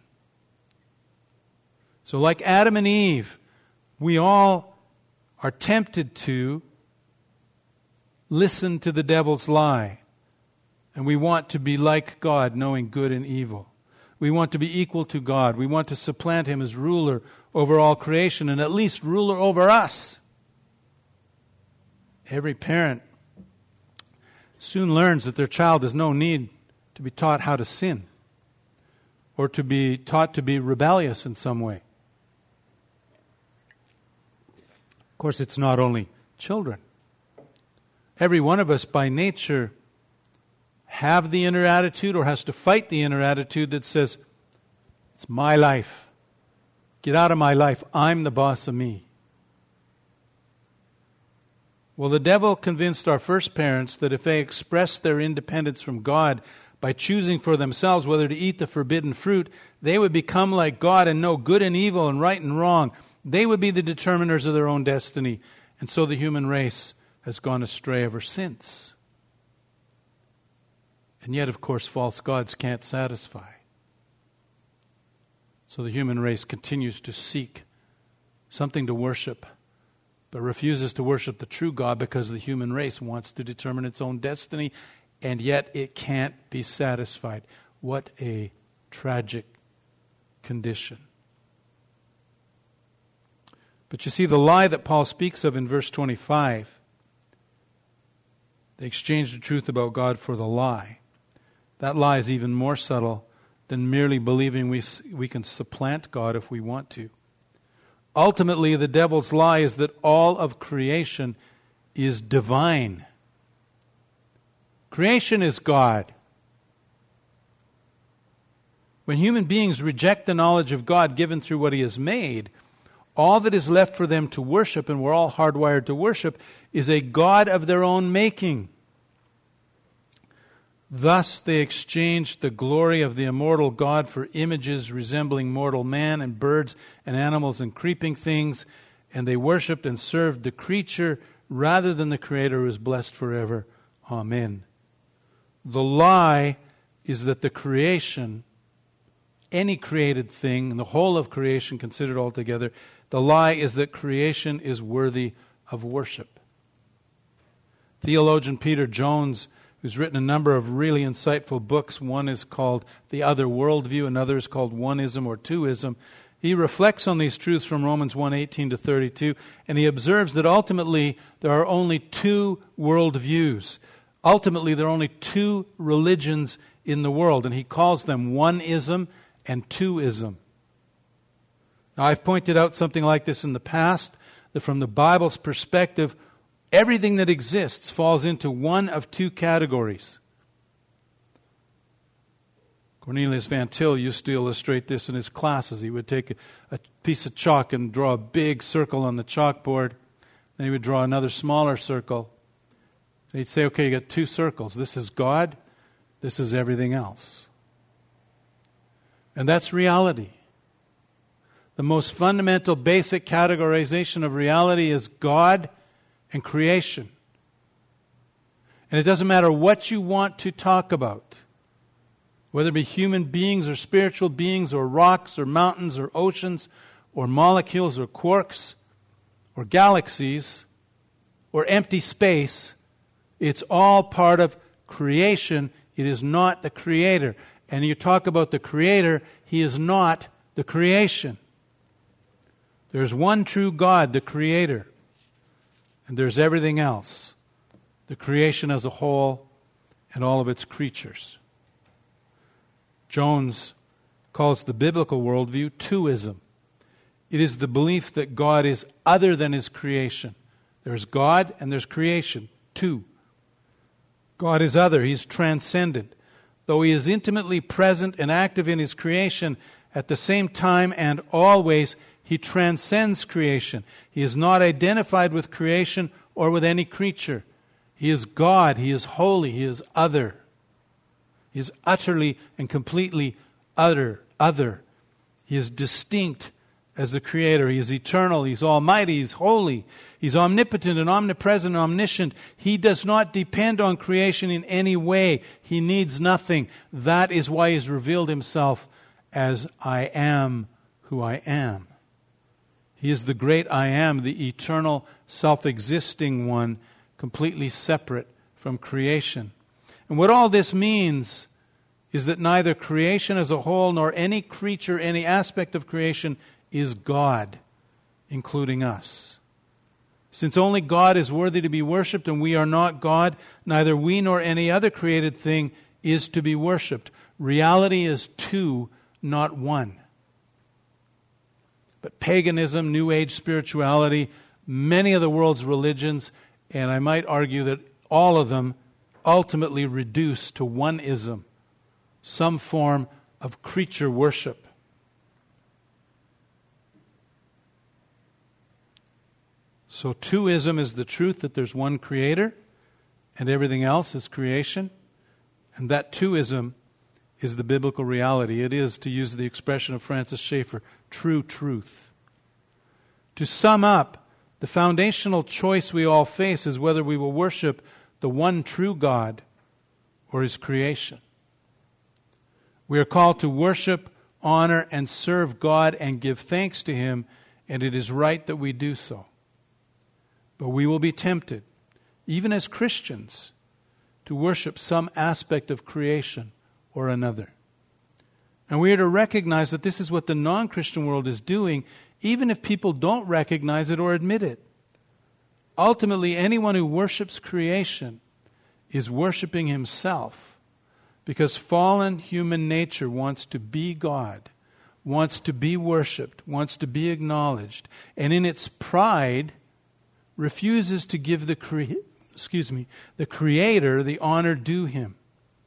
So like Adam and Eve, we all are tempted to listen to the devil's lie. And we want to be like God, knowing good and evil. We want to be equal to God. We want to supplant Him as ruler over all creation, and at least ruler over us. Every parent soon learns that their child has no need to be taught how to sin, or to be taught to be rebellious in some way. Of course, it's not only children. Every one of us by nature have the inner attitude or has to fight the inner attitude that says, it's my life. Get out of my life. I'm the boss of me. Well, the devil convinced our first parents that if they expressed their independence from God by choosing for themselves whether to eat the forbidden fruit, they would become like God and know good and evil and right and wrong. They would be the determiners of their own destiny. And so the human race has gone astray ever since. And yet, of course, false gods can't satisfy. So the human race continues to seek something to worship, but refuses to worship the true God because the human race wants to determine its own destiny, and yet it can't be satisfied. What a tragic condition. But you see, the lie that Paul speaks of in verse 25, they exchanged the truth about God for the lie. That lie is even more subtle than merely believing we can supplant God if we want to. Ultimately, the devil's lie is that all of creation is divine. Creation is God. When human beings reject the knowledge of God given through what He has made, all that is left for them to worship, and we're all hardwired to worship, is a God of their own making. Thus they exchanged the glory of the immortal God for images resembling mortal man and birds and animals and creeping things, and they worshipped and served the creature rather than the Creator who is blessed forever. Amen. The lie is that the creation, any created thing, and the whole of creation considered altogether, the lie is that creation is worthy of worship. Theologian Peter Jones, who's written a number of really insightful books. One is called The Other Worldview, another is called Oneism or Twoism. He reflects on these truths from Romans 1:18 to 32, and he observes that ultimately there are only two worldviews. Ultimately, there are only two religions in the world, and he calls them Oneism and Twoism. Now, I've pointed out something like this in the past, that from the Bible's perspective, everything that exists falls into one of two categories. Cornelius Van Til used to illustrate this in his classes. He would take a piece of chalk and draw a big circle on the chalkboard. Then he would draw another smaller circle. And he'd say, okay, you got two circles. This is God. This is everything else. And that's reality. The most fundamental, basic categorization of reality is God and creation. And it doesn't matter what you want to talk about, whether it be human beings or spiritual beings or rocks or mountains or oceans or molecules or quarks or galaxies or empty space, it's all part of creation. It is not the Creator. And you talk about the Creator, He is not the creation. There's one true God, the Creator, and there's everything else, the creation as a whole and all of its creatures. Jones calls the biblical worldview twoism. It is the belief that God is other than His creation. There's God and there's creation, two. God is other, He's transcendent. Though He is intimately present and active in His creation, at the same time and always, He transcends creation. He is not identified with creation or with any creature. He is God. He is holy. He is other. He is utterly and completely other. He is distinct as the Creator. He is eternal. He's almighty. He's holy. He's omnipotent and omnipresent and omniscient. He does not depend on creation in any way. He needs nothing. That is why He's revealed Himself as I am who I am. He is the great I am, the eternal, self-existing one, completely separate from creation. And what all this means is that neither creation as a whole nor any creature, any aspect of creation is God, including us. Since only God is worthy to be worshipped and we are not God, neither we nor any other created thing is to be worshipped. Reality is two, not one. But paganism, New Age spirituality, many of the world's religions, and I might argue that all of them ultimately reduce to one-ism, some form of creature worship. So two-ism is the truth that there's one Creator and everything else is creation. And that two-ism is the biblical reality. It is, to use the expression of Francis Schaeffer, true truth. To sum up, the foundational choice we all face is whether we will worship the one true God or His creation. We are called to worship, honor, and serve God and give thanks to Him, and it is right that we do so. But we will be tempted, even as Christians, to worship some aspect of creation or another. And we are to recognize that this is what the non-Christian world is doing, even if people don't recognize it or admit it. Ultimately, anyone who worships creation is worshiping himself, because fallen human nature wants to be God, wants to be worshipped, wants to be acknowledged, and in its pride refuses to give the Creator the honor due Him,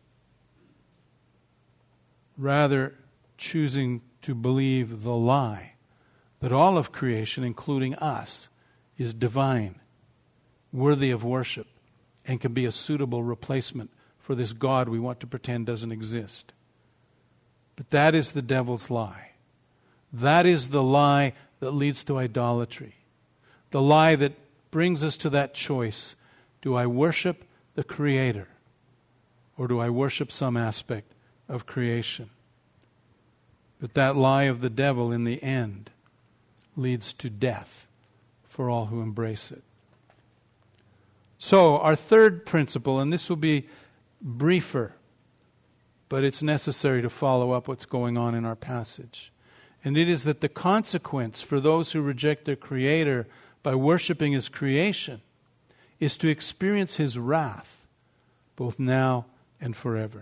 rather choosing to believe the lie that all of creation, including us, is divine, worthy of worship, and can be a suitable replacement for this God we want to pretend doesn't exist. But that is the devil's lie. That is the lie that leads to idolatry. The lie that brings us to that choice. Do I worship the Creator, or do I worship some aspect of creation? But that lie of the devil in the end leads to death for all who embrace it. So, our third principle, and this will be briefer, but it's necessary to follow up what's going on in our passage. And it is that the consequence for those who reject their Creator by worshiping His creation is to experience His wrath, both now and forever.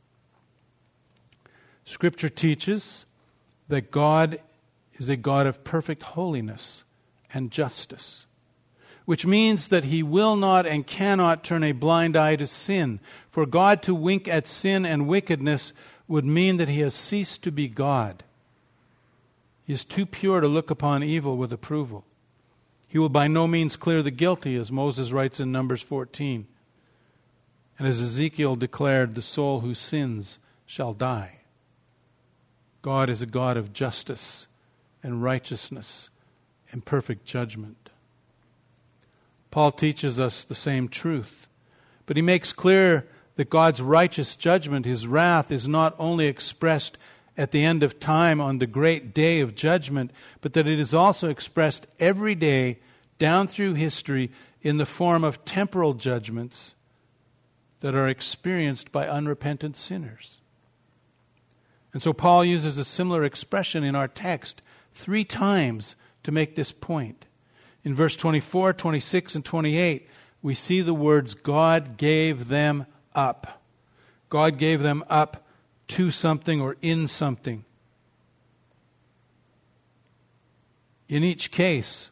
Scripture teaches that God is a God of perfect holiness and justice, which means that He will not and cannot turn a blind eye to sin. For God to wink at sin and wickedness would mean that he has ceased to be God. He is too pure to look upon evil with approval. He will by no means clear the guilty, as Moses writes in Numbers 14. And as Ezekiel declared, the soul who sins shall die. God is a God of justice and righteousness and perfect judgment. Paul teaches us the same truth, but he makes clear that God's righteous judgment, his wrath, is not only expressed at the end of time on the great day of judgment, but that it is also expressed every day down through history in the form of temporal judgments that are experienced by unrepentant sinners. And so Paul uses a similar expression in our text 3 times to make this point. In verse 24, 26, and 28, we see the words, God gave them up. God gave them up to something or in something. In each case,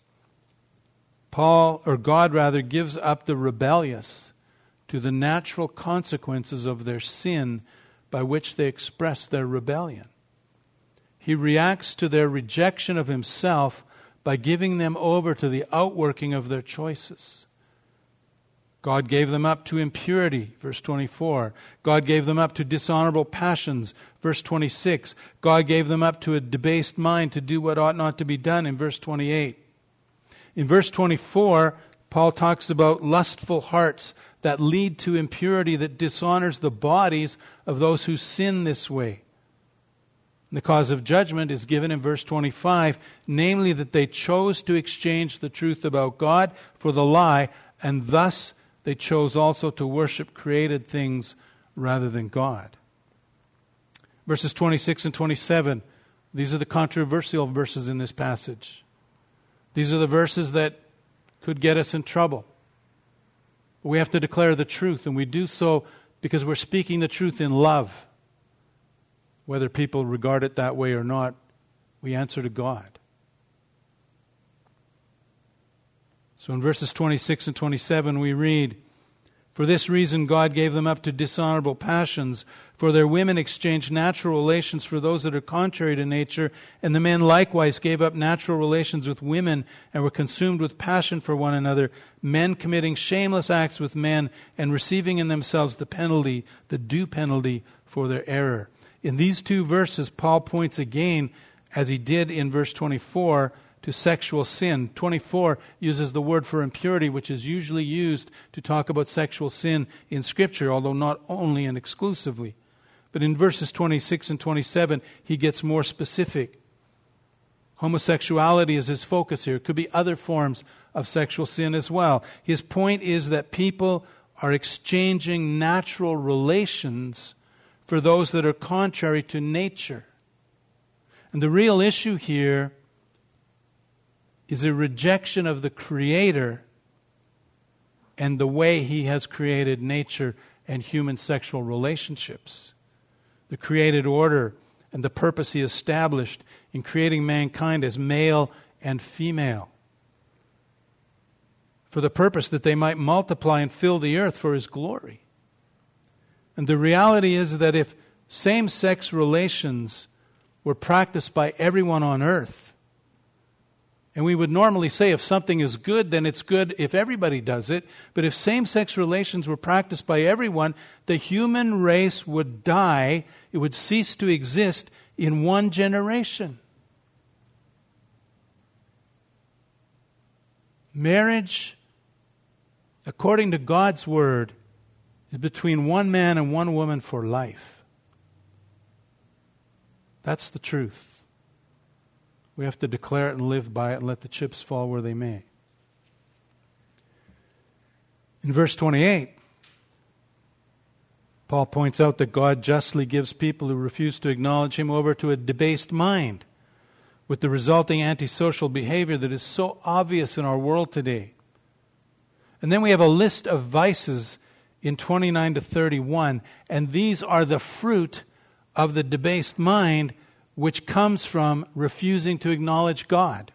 God gives up the rebellious to the natural consequences of their sin by which they express their rebellion. He reacts to their rejection of himself by giving them over to the outworking of their choices. God gave them up to impurity, verse 24. God gave them up to dishonorable passions, verse 26. God gave them up to a debased mind to do what ought not to be done, in verse 28. In verse 24, Paul talks about lustful hearts that lead to impurity that dishonors the bodies of those who sin this way. And the cause of judgment is given in verse 25, namely that they chose to exchange the truth about God for the lie, and thus they chose also to worship created things rather than God. Verses 26 and 27, these are the controversial verses in this passage. These are the verses that could get us in trouble. We have to declare the truth, and we do so because we're speaking the truth in love. Whether people regard it that way or not, we answer to God. So in verses 26 and 27 we read, For this reason God gave them up to dishonorable passions, for their women exchanged natural relations for those that are contrary to nature, and the men likewise gave up natural relations with women and were consumed with passion for one another, men committing shameless acts with men and receiving in themselves the due penalty for their error. In these 2 verses, Paul points again, as he did in verse 24, to sexual sin. 24 uses the word for impurity, which is usually used to talk about sexual sin in Scripture, although not only and exclusively. But in verses 26 and 27, he gets more specific. Homosexuality is his focus here. It could be other forms of sexual sin as well. His point is that people are exchanging natural relations for those that are contrary to nature. And the real issue here is a rejection of the Creator and the way He has created nature and human sexual relationships. The created order and the purpose He established in creating mankind as male and female, for the purpose that they might multiply and fill the earth for His glory. And the reality is that if same-sex relations were practiced by everyone on earth, and we would normally say if something is good, then it's good if everybody does it. But if same-sex relations were practiced by everyone, the human race would die. It would cease to exist in one generation. Marriage, according to God's Word, is between one man and one woman for life. That's the truth. We have to declare it and live by it and let the chips fall where they may. In verse 28, Paul points out that God justly gives people who refuse to acknowledge Him over to a debased mind, with the resulting antisocial behavior that is so obvious in our world today. And then we have a list of vices in 29 to 31, and these are the fruit of the debased mind, which comes from refusing to acknowledge God.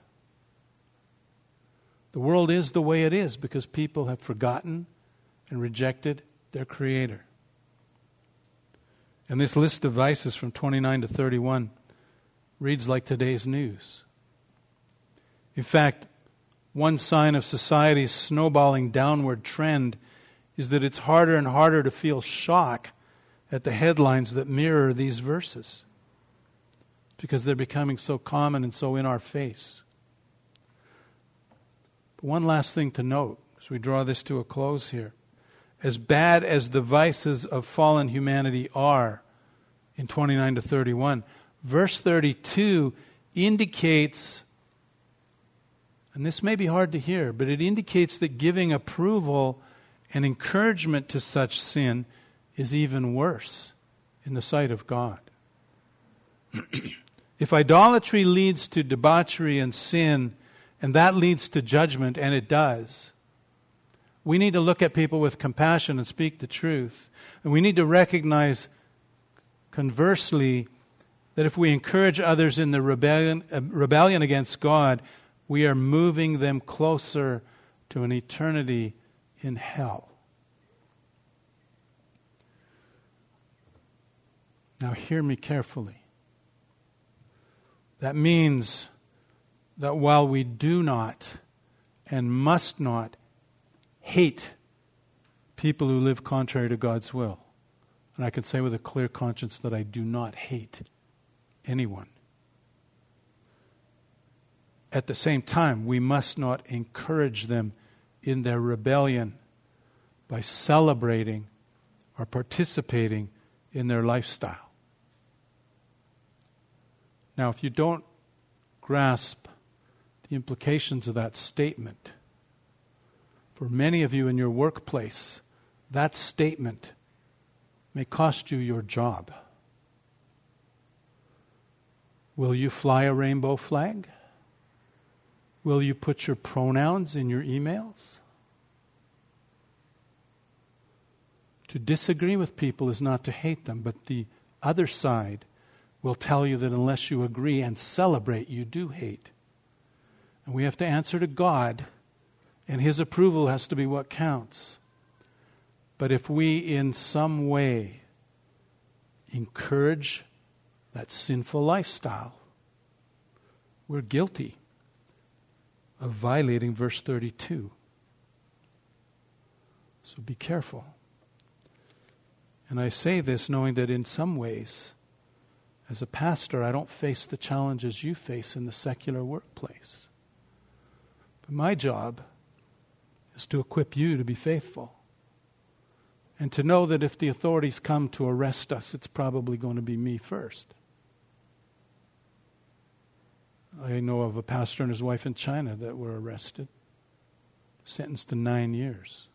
The world is the way it is because people have forgotten and rejected their Creator. And this list of vices from 29 to 31 reads like today's news. In fact, one sign of society's snowballing downward trend is that it's harder and harder to feel shock at the headlines that mirror these verses, because they're becoming so common and so in our face. But one last thing to note as we draw this to a close here. As bad as the vices of fallen humanity are in 29 to 31, verse 32 indicates, and this may be hard to hear, but it indicates that giving approval and encouragement to such sin is even worse in the sight of God. If idolatry leads to debauchery and sin, and that leads to judgment, and it does, we need to look at people with compassion and speak the truth. And we need to recognize, conversely, that if we encourage others in the rebellion against God, we are moving them closer to an eternity in hell. Now hear me carefully. That means that while we do not and must not hate people who live contrary to God's will, and I can say with a clear conscience that I do not hate anyone, at the same time, we must not encourage them in their rebellion by celebrating or participating in their lifestyle. Now, if you don't grasp the implications of that statement, for many of you in your workplace, that statement may cost you your job. Will you fly a rainbow flag? Will you put your pronouns in your emails? To disagree with people is not to hate them, but the other side will tell you that unless you agree and celebrate, you do hate. And we have to answer to God, and His approval has to be what counts. But if we in some way encourage that sinful lifestyle, we're guilty of violating verse 32. So be careful. And I say this knowing that in some ways, as a pastor, I don't face the challenges you face in the secular workplace. But my job is to equip you to be faithful. And to know that if the authorities come to arrest us, it's probably going to be me first. I know of a pastor and his wife in China that were arrested, sentenced to 9 years.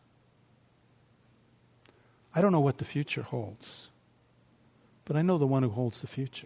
I don't know what the future holds, but I know the one who holds the future.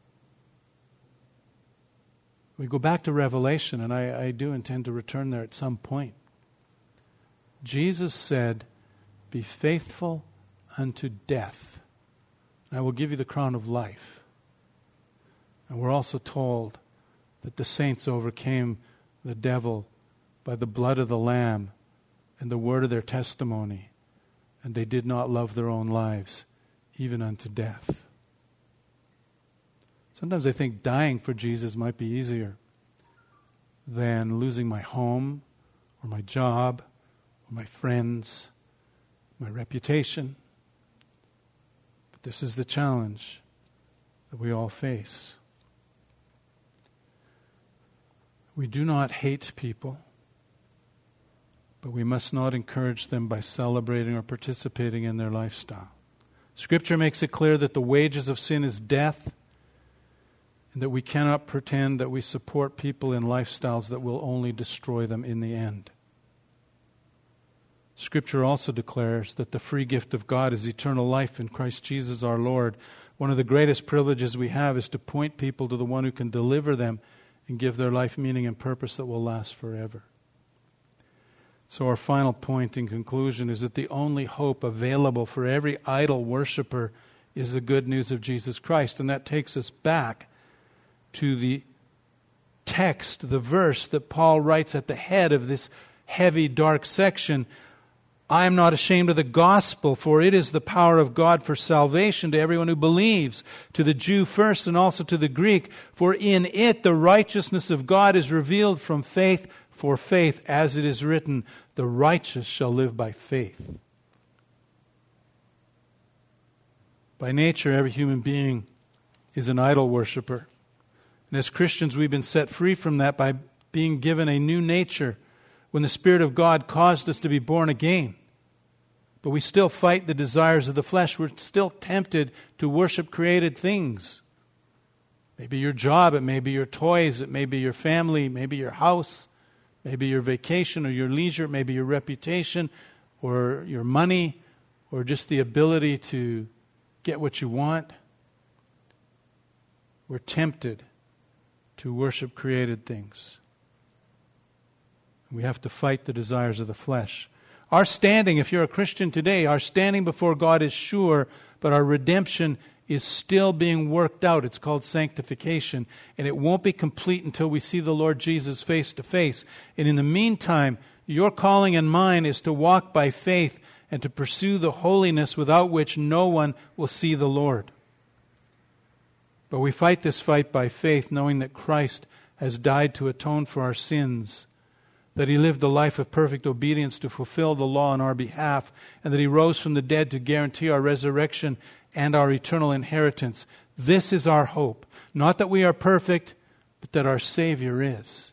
We go back to Revelation, and I do intend to return there at some point. Jesus said, "Be faithful unto death, and I will give you the crown of life." And we're also told that the saints overcame the devil by the blood of the Lamb and the word of their testimony, and they did not love their own lives, even unto death. Sometimes I think dying for Jesus might be easier than losing my home or my job or my friends, my reputation. But this is the challenge that we all face. We do not hate people, but we must not encourage them by celebrating or participating in their lifestyle. Scripture makes it clear that the wages of sin is death, and that we cannot pretend that we support people in lifestyles that will only destroy them in the end. Scripture also declares that the free gift of God is eternal life in Christ Jesus our Lord. One of the greatest privileges we have is to point people to the one who can deliver them and give their life meaning and purpose that will last forever. So our final point in conclusion is that the only hope available for every idol worshiper is the good news of Jesus Christ. And that takes us back to the text, the verse that Paul writes at the head of this heavy, dark section. I am not ashamed of the gospel, for it is the power of God for salvation to everyone who believes, to the Jew first and also to the Greek. For in it the righteousness of God is revealed from faith for faith, as it is written, the righteous shall live by faith. By nature, every human being is an idol worshiper. And as Christians, we've been set free from that by being given a new nature when the Spirit of God caused us to be born again. But we still fight the desires of the flesh. We're still tempted to worship created things. Maybe your job, it may be your toys, it may be your family, it may be your house, maybe your vacation or your leisure, maybe your reputation or your money or just the ability to get what you want. We're tempted to worship created things. We have to fight the desires of the flesh. Our standing, if you're a Christian today, our standing before God is sure, but our redemption is still being worked out. It's called sanctification, and it won't be complete until we see the Lord Jesus face to face. And in the meantime, your calling and mine is to walk by faith and to pursue the holiness without which no one will see the Lord. But we fight this fight by faith, knowing that Christ has died to atone for our sins, that He lived a life of perfect obedience to fulfill the law on our behalf, and that He rose from the dead to guarantee our resurrection and our eternal inheritance. This is our hope. Not that we are perfect, but that our Savior is.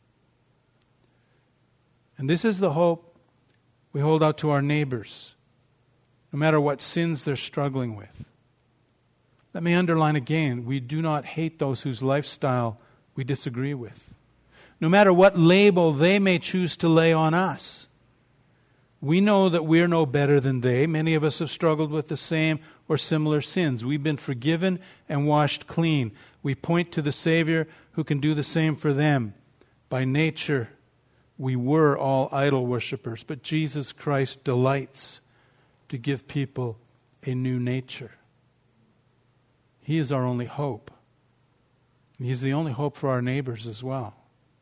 And this is the hope we hold out to our neighbors, no matter what sins they're struggling with. Let me underline again, we do not hate those whose lifestyle we disagree with, no matter what label they may choose to lay on us. We know that we're no better than they. Many of us have struggled with the same or similar sins. We've been forgiven and washed clean. We point to the Savior who can do the same for them. By nature, we were all idol worshippers, but Jesus Christ delights to give people a new nature. He is our only hope. He's the only hope for our neighbors as well.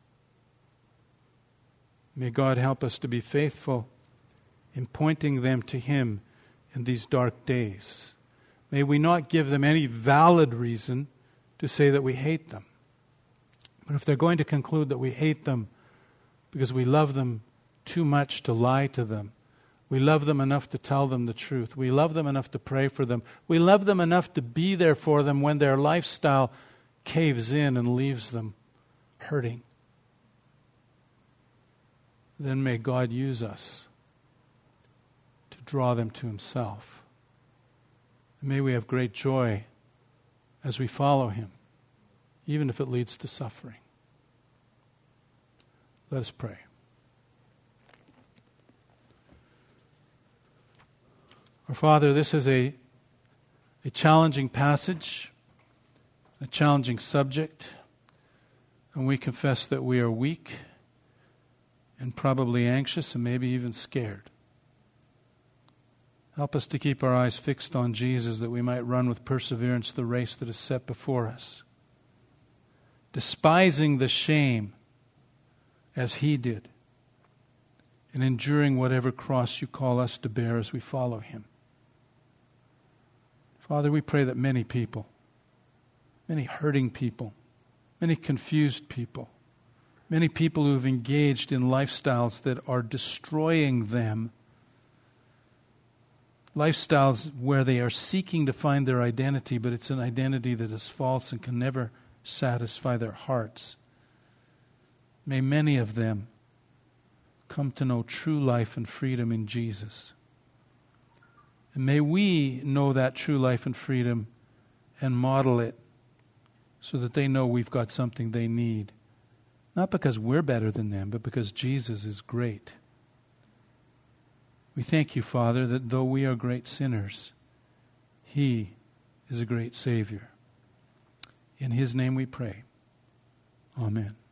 May God help us to be faithful in pointing them to Him in these dark days. May we not give them any valid reason to say that we hate them. But if they're going to conclude that we hate them because we love them too much to lie to them, we love them enough to tell them the truth, we love them enough to pray for them, we love them enough to be there for them when their lifestyle caves in and leaves them hurting, then may God use us to draw them to Himself. And may we have great joy as we follow Him, even if it leads to suffering. Let us pray. Our Father, this is a challenging passage, a challenging subject, and we confess that we are weak and probably anxious and maybe even scared. Help us to keep our eyes fixed on Jesus, that we might run with perseverance the race that is set before us, despising the shame as He did, and enduring whatever cross You call us to bear as we follow Him. Father, we pray that many people, many hurting people, many confused people, many people who have engaged in lifestyles that are destroying them, lifestyles where they are seeking to find their identity, but it's an identity that is false and can never satisfy their hearts. May many of them come to know true life and freedom in Jesus. And may we know that true life and freedom and model it so that they know we've got something they need. Not because we're better than them, but because Jesus is great. We thank You, Father, that though we are great sinners, He is a great Savior. In His name we pray. Amen.